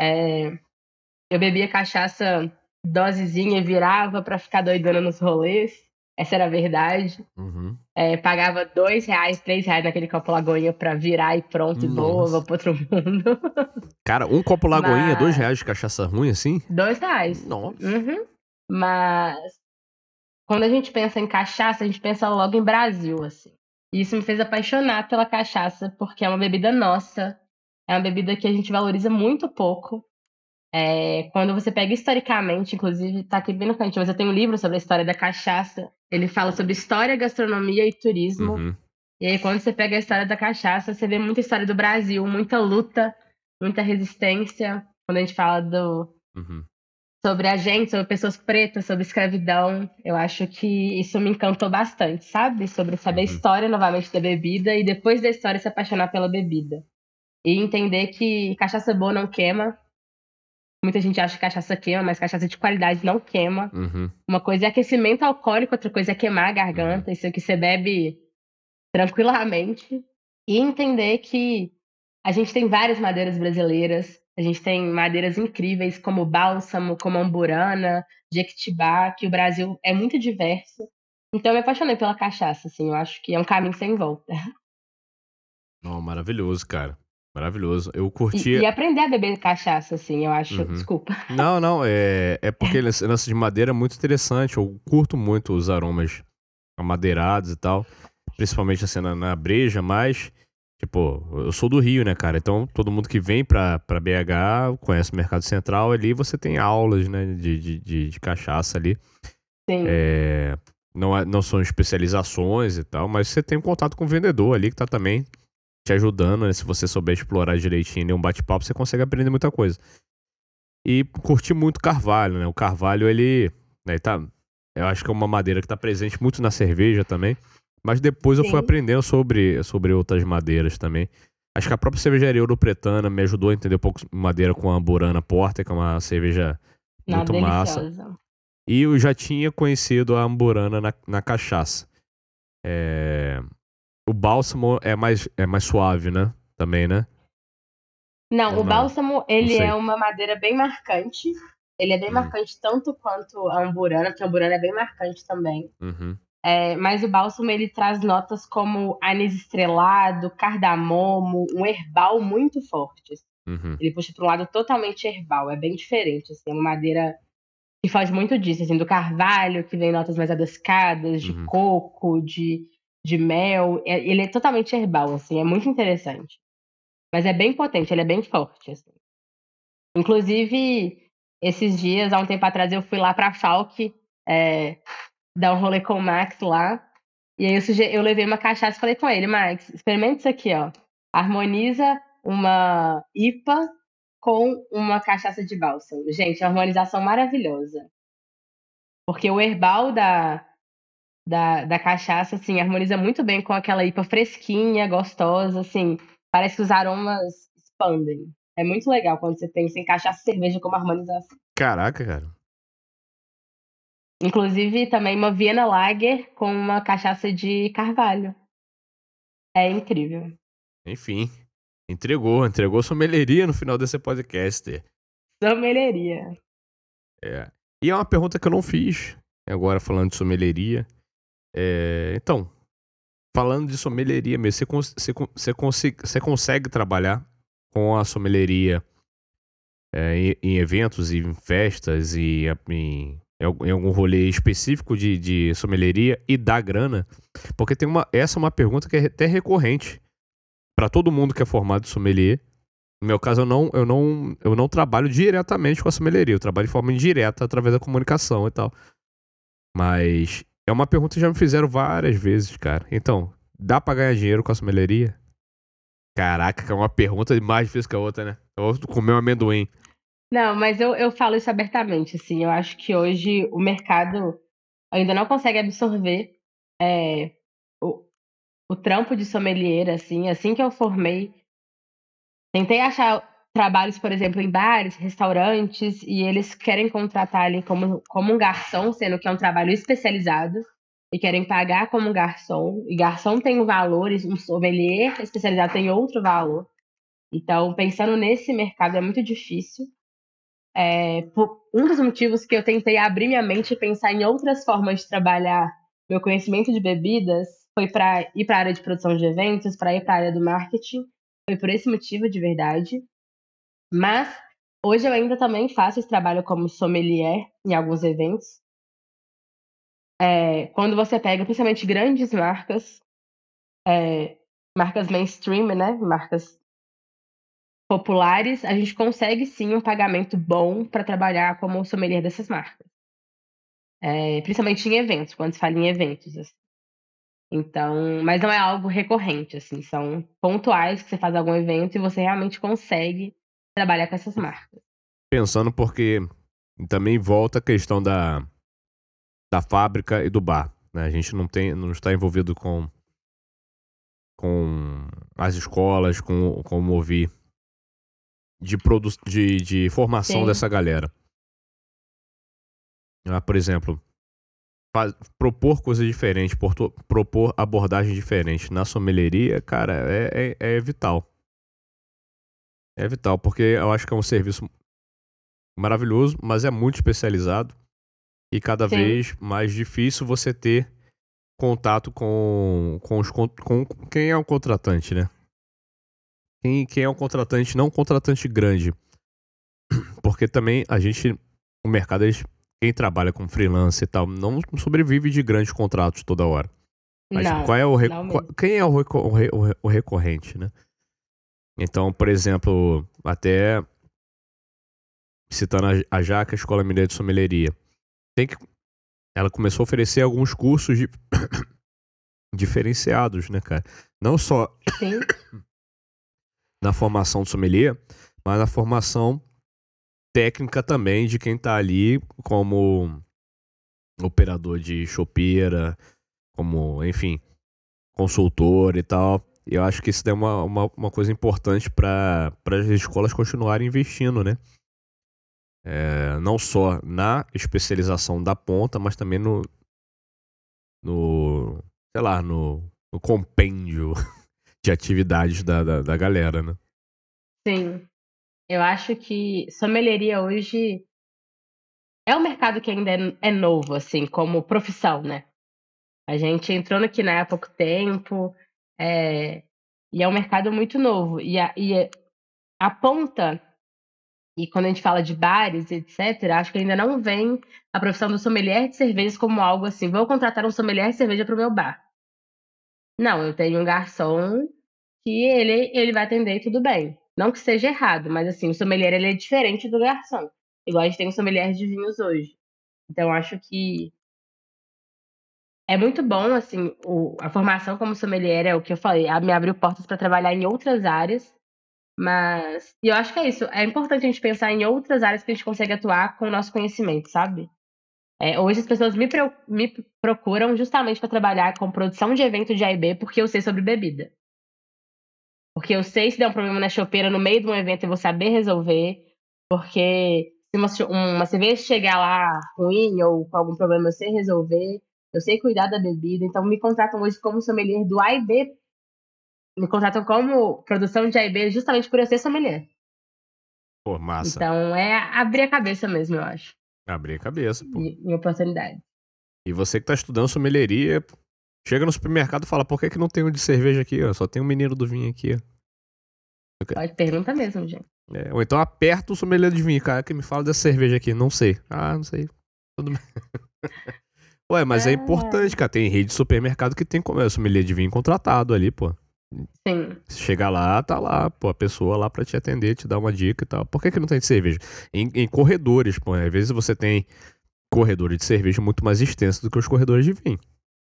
Eu bebia cachaça dosezinha e virava pra ficar doidona nos rolês. Essa era a verdade. Uhum. Pagava R$2, R$3 naquele copo Lagoinha pra virar e pronto, e boa, Nossa. vou pro outro mundo. Cara, um copo Lagoinha, Mas R$2 de cachaça ruim assim? R$2. Nossa. Uhum. Mas quando a gente pensa em cachaça, a gente pensa logo em Brasil, assim. E isso me fez apaixonar pela cachaça, porque é uma bebida nossa. É uma bebida que a gente valoriza muito pouco. Quando você pega historicamente, inclusive, tá aqui bem no cantinho, mas eu tenho um livro sobre a história da cachaça. Ele fala sobre história, gastronomia e turismo. Uhum. E aí, quando você pega a história da cachaça, você vê muita história do Brasil, muita luta, muita resistência. Quando a gente fala Uhum. sobre a gente, sobre pessoas pretas, sobre escravidão, eu acho que isso me encantou bastante, sabe? Sobre saber a Uhum. história novamente da bebida e depois da história se apaixonar pela bebida. E entender que cachaça boa não queima. Muita gente acha que cachaça queima, mas cachaça de qualidade não queima. Uhum. Uma coisa é aquecimento alcoólico, outra coisa é queimar a garganta. Isso aqui você bebe tranquilamente. E entender que a gente tem várias madeiras brasileiras. A gente tem madeiras incríveis como bálsamo, como amburana, jequitibá, que o Brasil é muito diverso. Então eu me apaixonei pela cachaça, assim. Eu acho que é um caminho sem volta. Não, maravilhoso, cara. Maravilhoso. Eu curti. E aprender a beber cachaça, assim, eu acho. Uhum. Desculpa. Não, é porque esse lance de madeira é muito interessante. Eu curto muito os aromas amadeirados e tal. Principalmente assim na breja, mas, tipo, eu sou do Rio, né, cara? Então todo mundo que vem pra BH conhece o Mercado Central ali, você tem aulas, né, de cachaça ali. Sim. Não são especializações e tal, mas você tem um contato com o vendedor ali que tá também te ajudando, né? Se você souber explorar direitinho em um bate-papo, você consegue aprender muita coisa. E curti muito carvalho, né? O carvalho, ele tá... Eu acho que é uma madeira que tá presente muito na cerveja também. Mas depois eu fui Sim. aprendendo sobre outras madeiras também. Acho que a própria cervejaria Ouro Pretana me ajudou a entender um pouco madeira com a Amburana Porter, que é uma cerveja muito massa. Deliciosa. E eu já tinha conhecido a Amburana na cachaça. O bálsamo é mais suave, né? Também, né? Não, Ou o não? bálsamo, ele sei. é uma madeira bem marcante. Ele é bem marcante tanto quanto a amburana, porque a amburana é bem marcante também. Uhum. Mas o bálsamo, ele traz notas como anis estrelado, cardamomo, um herbal muito forte. Uhum. Ele puxa para um lado totalmente herbal, é bem diferente. Assim, é uma madeira que foge muito disso, assim, do carvalho, que vem notas mais adocicadas, de Uhum. coco, de mel. Ele é totalmente herbal, assim, é muito interessante. Mas é bem potente, ele é bem forte, assim. Inclusive, esses dias, há um tempo atrás, eu fui lá pra Falk dar um rolê com o Max lá. E aí eu levei uma cachaça e falei com ele, Max, experimenta isso aqui, ó. Harmoniza uma IPA com uma cachaça de bálsamo. Gente, é uma harmonização maravilhosa. Porque o herbal da cachaça, assim, harmoniza muito bem com aquela IPA fresquinha, gostosa, assim. Parece que os aromas expandem. É muito legal quando você pensa em cachaça e cerveja como harmonização. Caraca, cara. Inclusive, também uma Vienna Lager com uma cachaça de carvalho. É incrível. Enfim, entregou sommelieria no final desse podcast. Sommelieria. E é uma pergunta que eu não fiz, agora falando de sommelieria. Então, falando de sommelieria mesmo, você consegue trabalhar com a sommelieria em eventos e em festas e em algum rolê específico de sommelieria e dá grana? Porque essa é uma pergunta que é até recorrente para todo mundo que é formado em sommelier. No meu caso, eu não trabalho diretamente com a sommelieria, eu trabalho de forma indireta através da comunicação e tal. Mas é uma pergunta que já me fizeram várias vezes, cara. Então, dá pra ganhar dinheiro com a sommelieria? Caraca, que é uma pergunta mais difícil que a outra, né? Eu vou comer um amendoim. Não, mas eu falo isso abertamente, assim. Eu acho que hoje o mercado ainda não consegue absorver o trampo de sommelier, assim. Assim que eu formei, tentei achar trabalhos, por exemplo, em bares, restaurantes, e eles querem contratar ali como um garçom, sendo que é um trabalho especializado. e querem pagar como garçom, e garçom tem valores, um sommelier especializado tem outro valor. Então, pensando nesse mercado é muito difícil. Um dos motivos que eu tentei abrir minha mente e pensar em outras formas de trabalhar meu conhecimento de bebidas foi para ir para a área de produção de eventos, para ir para a área do marketing. Foi por esse motivo, de verdade. Mas hoje eu ainda também faço esse trabalho como sommelier em alguns eventos. Quando você pega principalmente grandes marcas, marcas mainstream, né? Marcas populares, a gente consegue sim um pagamento bom para trabalhar como sommelier dessas marcas. Principalmente em eventos, quando se fala em eventos. Assim. Então, mas não é algo recorrente, assim, são pontuais que você faz algum evento e você realmente consegue trabalhar com essas marcas. Pensando porque também volta a questão da fábrica e do bar, né? A gente não está envolvido com as escolas, com ouvir de formação Sim. dessa galera. Por exemplo, propor coisas diferentes, propor abordagem diferente na sommelieria, cara, é vital. É vital, porque eu acho que é um serviço maravilhoso, mas é muito especializado e cada Sim. vez mais difícil você ter contato com quem é um contratante, né? Quem é um contratante, não um contratante grande. Porque também o mercado, quem trabalha com freelance e tal, não sobrevive de grandes contratos toda hora. Mas Não, qual é não mesmo. quem é o recorrente, né? Então, por exemplo, até citando a Jaca, a Escola Mineira de Sommelieria, ela começou a oferecer alguns cursos diferenciados, né, cara? Não só Sim. na formação do sommelier, mas na formação técnica também de quem tá ali como operador de chopeira, como, enfim, consultor e tal. E eu acho que isso é uma coisa importante para as escolas continuarem investindo, né? Não só na especialização da ponta, mas também no compêndio de atividades da galera, né? Sim. Eu acho que sommelieria hoje é um mercado que ainda é novo, assim, como profissão, né? A gente entrou aqui há pouco tempo, e é um mercado muito novo. E a ponta, e quando a gente fala de bares, etc., acho que ainda não vem a profissão do sommelier de cervejas como algo assim, vou contratar um sommelier de cerveja para o meu bar. Não, eu tenho um garçom que ele vai atender e tudo bem. Não que seja errado, mas assim, o sommelier ele é diferente do garçom. Igual a gente tem um sommelier de vinhos hoje. Então, acho que é muito bom, assim, a formação como sommelier é o que eu falei, me abriu portas para trabalhar em outras áreas, e eu acho que é isso, é importante a gente pensar em outras áreas que a gente consegue atuar com o nosso conhecimento, sabe? Hoje as pessoas me procuram justamente para trabalhar com produção de evento de A&B porque eu sei sobre bebida. Porque eu sei se der um problema na chopeira no meio de um evento eu vou saber resolver, porque se uma cerveja chegar lá ruim ou com algum problema eu sei resolver, eu sei cuidar da bebida, então me contratam hoje como sommelier do A&B, me contratam como produção de A&B justamente por eu ser sommelier. Pô, massa. Então é abrir a cabeça mesmo, eu acho. Abrir a cabeça, pô. Em oportunidade. E você que tá estudando sommelieria, chega no supermercado e fala, por que não tem um de cerveja aqui, ó? Só tem um menino do vinho aqui, ó. Pode perguntar mesmo, gente. Ou então aperta o sommelier de vinho, cara, que me fala dessa cerveja aqui. Não sei. Ah, não sei. Tudo bem. Ué, mas é importante, cara. Tem rede de supermercado que tem sommelier de vinho contratado ali, pô. Sim. Se chegar lá, tá lá, pô, a pessoa lá pra te atender, te dar uma dica e tal. Por que não tem de cerveja? Em corredores, pô, às vezes você tem corredores de cerveja muito mais extensos do que os corredores de vinho.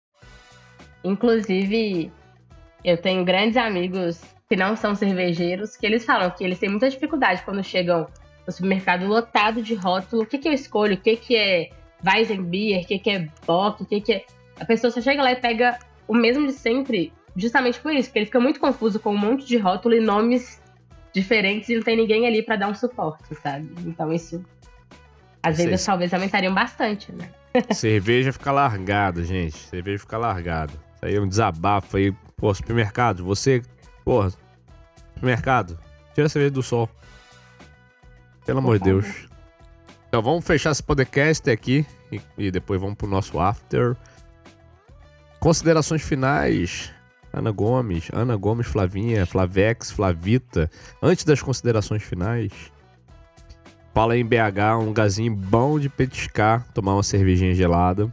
Inclusive, eu tenho grandes amigos que não são cervejeiros, que eles falam que eles têm muita dificuldade quando chegam no supermercado lotado de rótulo. O que eu escolho? O que é Weizenbier? O que é Bock? O que é... A pessoa só chega lá e pega o mesmo de sempre, justamente por isso, porque ele fica muito confuso com um monte de rótulo e nomes diferentes e não tem ninguém ali pra dar um suporte, sabe? Então isso, as vendas talvez aumentariam bastante, né? Cerveja fica largada, gente. Cerveja fica largada. Isso aí é um desabafo aí. Pô, supermercado, você... Porra, supermercado, tira a cerveja do sol. Pelo amor de Deus. Então vamos fechar esse podcast aqui e depois vamos pro nosso after. Considerações finais. Ana Gomes, Flavinha, Flavex, Flavita. Antes das considerações finais, fala aí em BH, um lugarzinho bom de petiscar, tomar uma cervejinha gelada.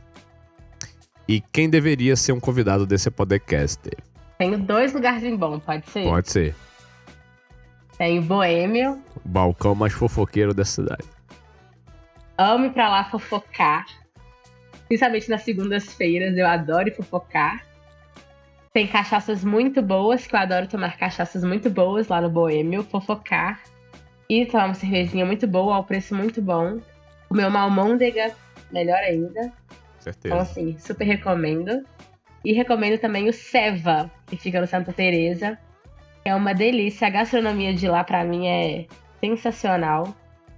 E quem deveria ser um convidado desse podcast? Tenho 2 lugarzinhos bons, pode ser? Pode ser. Tem o Boêmio. O balcão mais fofoqueiro da cidade. Amo ir pra lá fofocar. Principalmente nas segundas-feiras, eu adoro ir fofocar. Tem cachaças muito boas, que eu adoro tomar cachaças muito boas lá no Boêmio, fofocar. E tomar uma cervejinha muito boa, ao preço muito bom. Comer uma almôndega, melhor ainda. Certeza. Então, assim, super recomendo. E recomendo também o Seva, que fica no Santa Teresa. É uma delícia. A gastronomia de lá, pra mim, é sensacional.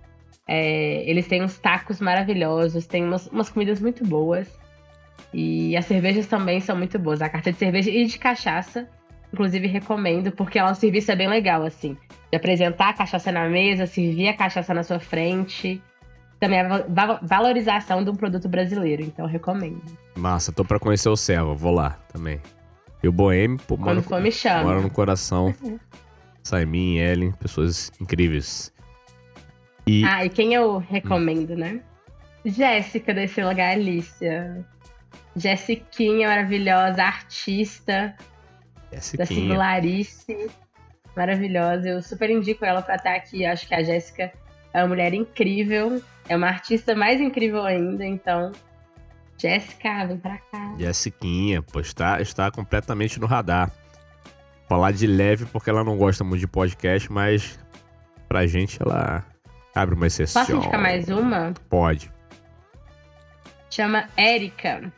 Eles têm uns tacos maravilhosos, tem umas comidas muito boas. E as cervejas também são muito boas. A carta de cerveja e de cachaça, inclusive, recomendo, porque o serviço é bem legal, assim. De apresentar a cachaça na mesa, servir a cachaça na sua frente. Também a valorização de um produto brasileiro, então recomendo. Massa, tô pra conhecer o Seva, vou lá também. E o Boêmio, pô, Quando for, me chama. mora no coração. Saimin, Ellen, pessoas incríveis. E quem eu recomendo, né? Jéssica, da Estrela Galícia. Jessiquinha, maravilhosa, artista da Singularice. Maravilhosa, eu super indico ela pra estar aqui. Acho que a Jéssica é uma mulher incrível. É uma artista mais incrível ainda, então... Jéssica, vem pra cá. Jessiquinha, pô, está completamente no radar. Falar de leve porque ela não gosta muito de podcast, mas pra gente ela abre uma exceção. Posso indicar mais uma? Pode. Chama Érica.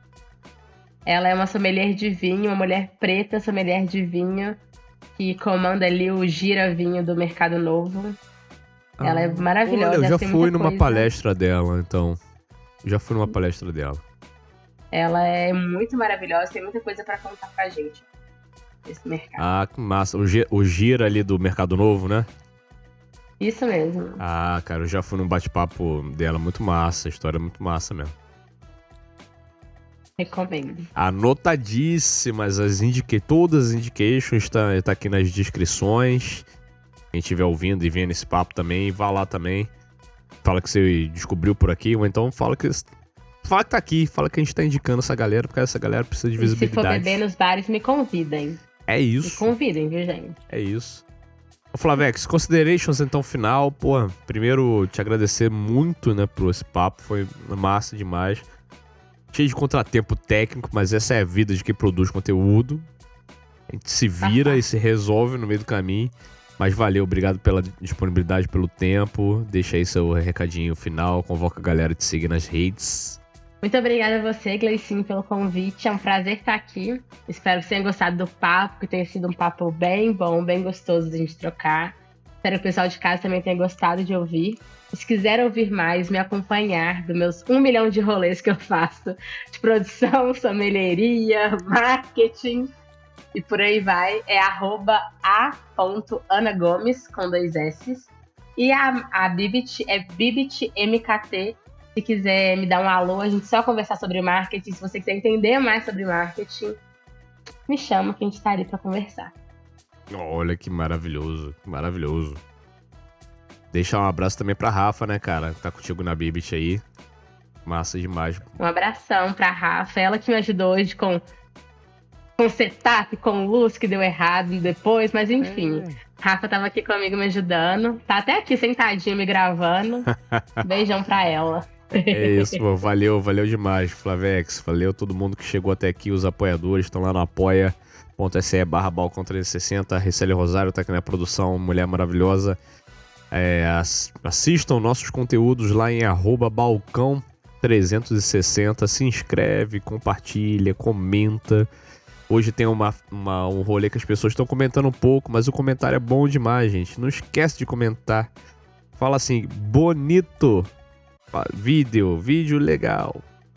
Ela é uma sommelier de vinho, uma mulher preta sommelier de vinho, que comanda ali o Gira Vinho do Mercado Novo. Ela é maravilhosa. Olha, eu já fui numa palestra dela, então. Já fui numa palestra dela. Ela é muito maravilhosa, tem muita coisa pra contar pra gente. Esse mercado. Ah, que massa. O Gira ali do Mercado Novo, né? Isso mesmo. Ah, cara, eu já fui num bate-papo dela, muito massa. A história é muito massa mesmo. Recomendo. Anotadíssimas todas as indications, tá aqui nas descrições. Quem estiver ouvindo e vendo esse papo também, vá lá também. Fala que você descobriu por aqui, ou então fala que tá aqui, fala que a gente tá indicando essa galera, porque essa galera precisa de visibilidade. E se for beber nos bares, me convidem. É isso. Me convidem, viu, gente? É isso. Ô, Flavex, considerations então final. Pô, primeiro te agradecer muito, né, por esse papo, foi massa demais. Cheio de contratempo técnico, mas essa é a vida de quem produz conteúdo. A gente se vira e se resolve no meio do caminho. Mas valeu, obrigado pela disponibilidade, pelo tempo. Deixa aí seu recadinho final, convoca a galera a te seguir nas redes. Muito obrigada a você, Gleicinho, pelo convite. É um prazer estar aqui. Espero que você tenha gostado do papo, que tenha sido um papo bem bom, bem gostoso de a gente trocar. Espero que o pessoal de casa também tenha gostado de ouvir. E se quiser ouvir mais, me acompanhar dos meus 1 milhão de rolês que eu faço de produção, sommelieria, marketing e por aí vai, é @a.anagomes com 2 S. E a Bibit é BibitMKT. Se quiser me dar um alô, a gente só conversar sobre marketing. Se você quiser entender mais sobre marketing, me chama que a gente tá ali pra conversar. Olha que maravilhoso, maravilhoso. Deixa um abraço também pra Rafa, né, cara? Tá contigo na Bibit aí. Massa demais. Um abração pra Rafa, ela que me ajudou hoje com setup, com luz que deu errado depois, mas enfim. Rafa tava aqui comigo me ajudando. Tá até aqui sentadinho me gravando. Beijão pra ela. É isso, pô. Valeu demais, Flavex. Valeu todo mundo que chegou até aqui. Os apoiadores estão lá no apoia.se/balcão360. Riceli Rosário tá aqui na produção, mulher maravilhosa. Assistam nossos conteúdos lá em @balcão360. Se inscreve, compartilha, comenta. Hoje tem um rolê que as pessoas estão comentando um pouco, mas o comentário é bom demais, gente. Não esquece de comentar. Fala assim, bonito. Vídeo legal.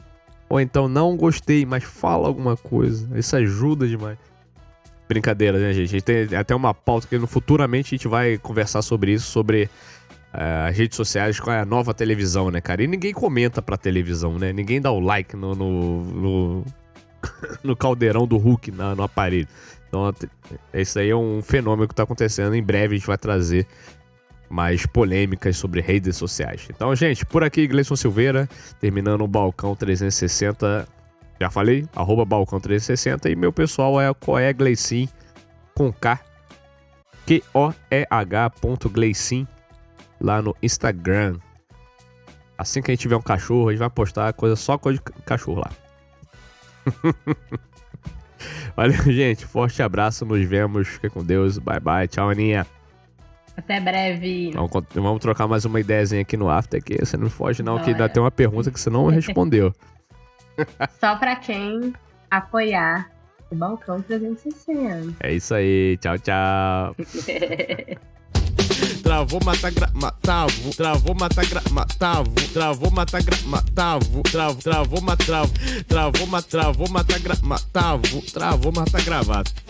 Ou então, não gostei, mas fala alguma coisa. Isso ajuda demais. Brincadeira, né, gente? A gente tem até uma pauta que futuramente a gente vai conversar sobre isso, sobre as redes sociais com a nova televisão, né, cara? E ninguém comenta pra televisão, né? Ninguém dá o like no caldeirão do Hulk, no aparelho. Então, isso aí é um fenômeno que tá acontecendo. Em breve a gente vai trazer mais polêmicas sobre redes sociais. Então, gente, por aqui, Gleison Silveira, terminando o Balcão 360. Já falei, @Balcão360. E meu pessoal é Coegleicin, com K, Qoeh.Gleicin, lá no Instagram. Assim que a gente tiver um cachorro, a gente vai postar só coisa de cachorro lá. Valeu, gente. Forte abraço. Nos vemos. Fica com Deus. Bye, bye. Tchau, Aninha. Até breve. Vamos trocar mais uma ideiazinha aqui no After, que você não foge não, que ainda tem uma pergunta que você não respondeu. Só pra quem apoiar o Balcão 360. É isso aí. Tchau, tchau. Travou, mata, matavo. Travou, mata, matavo. Travou, mata, matavo. Travou, mata, matavo. Travou, mata, gravado.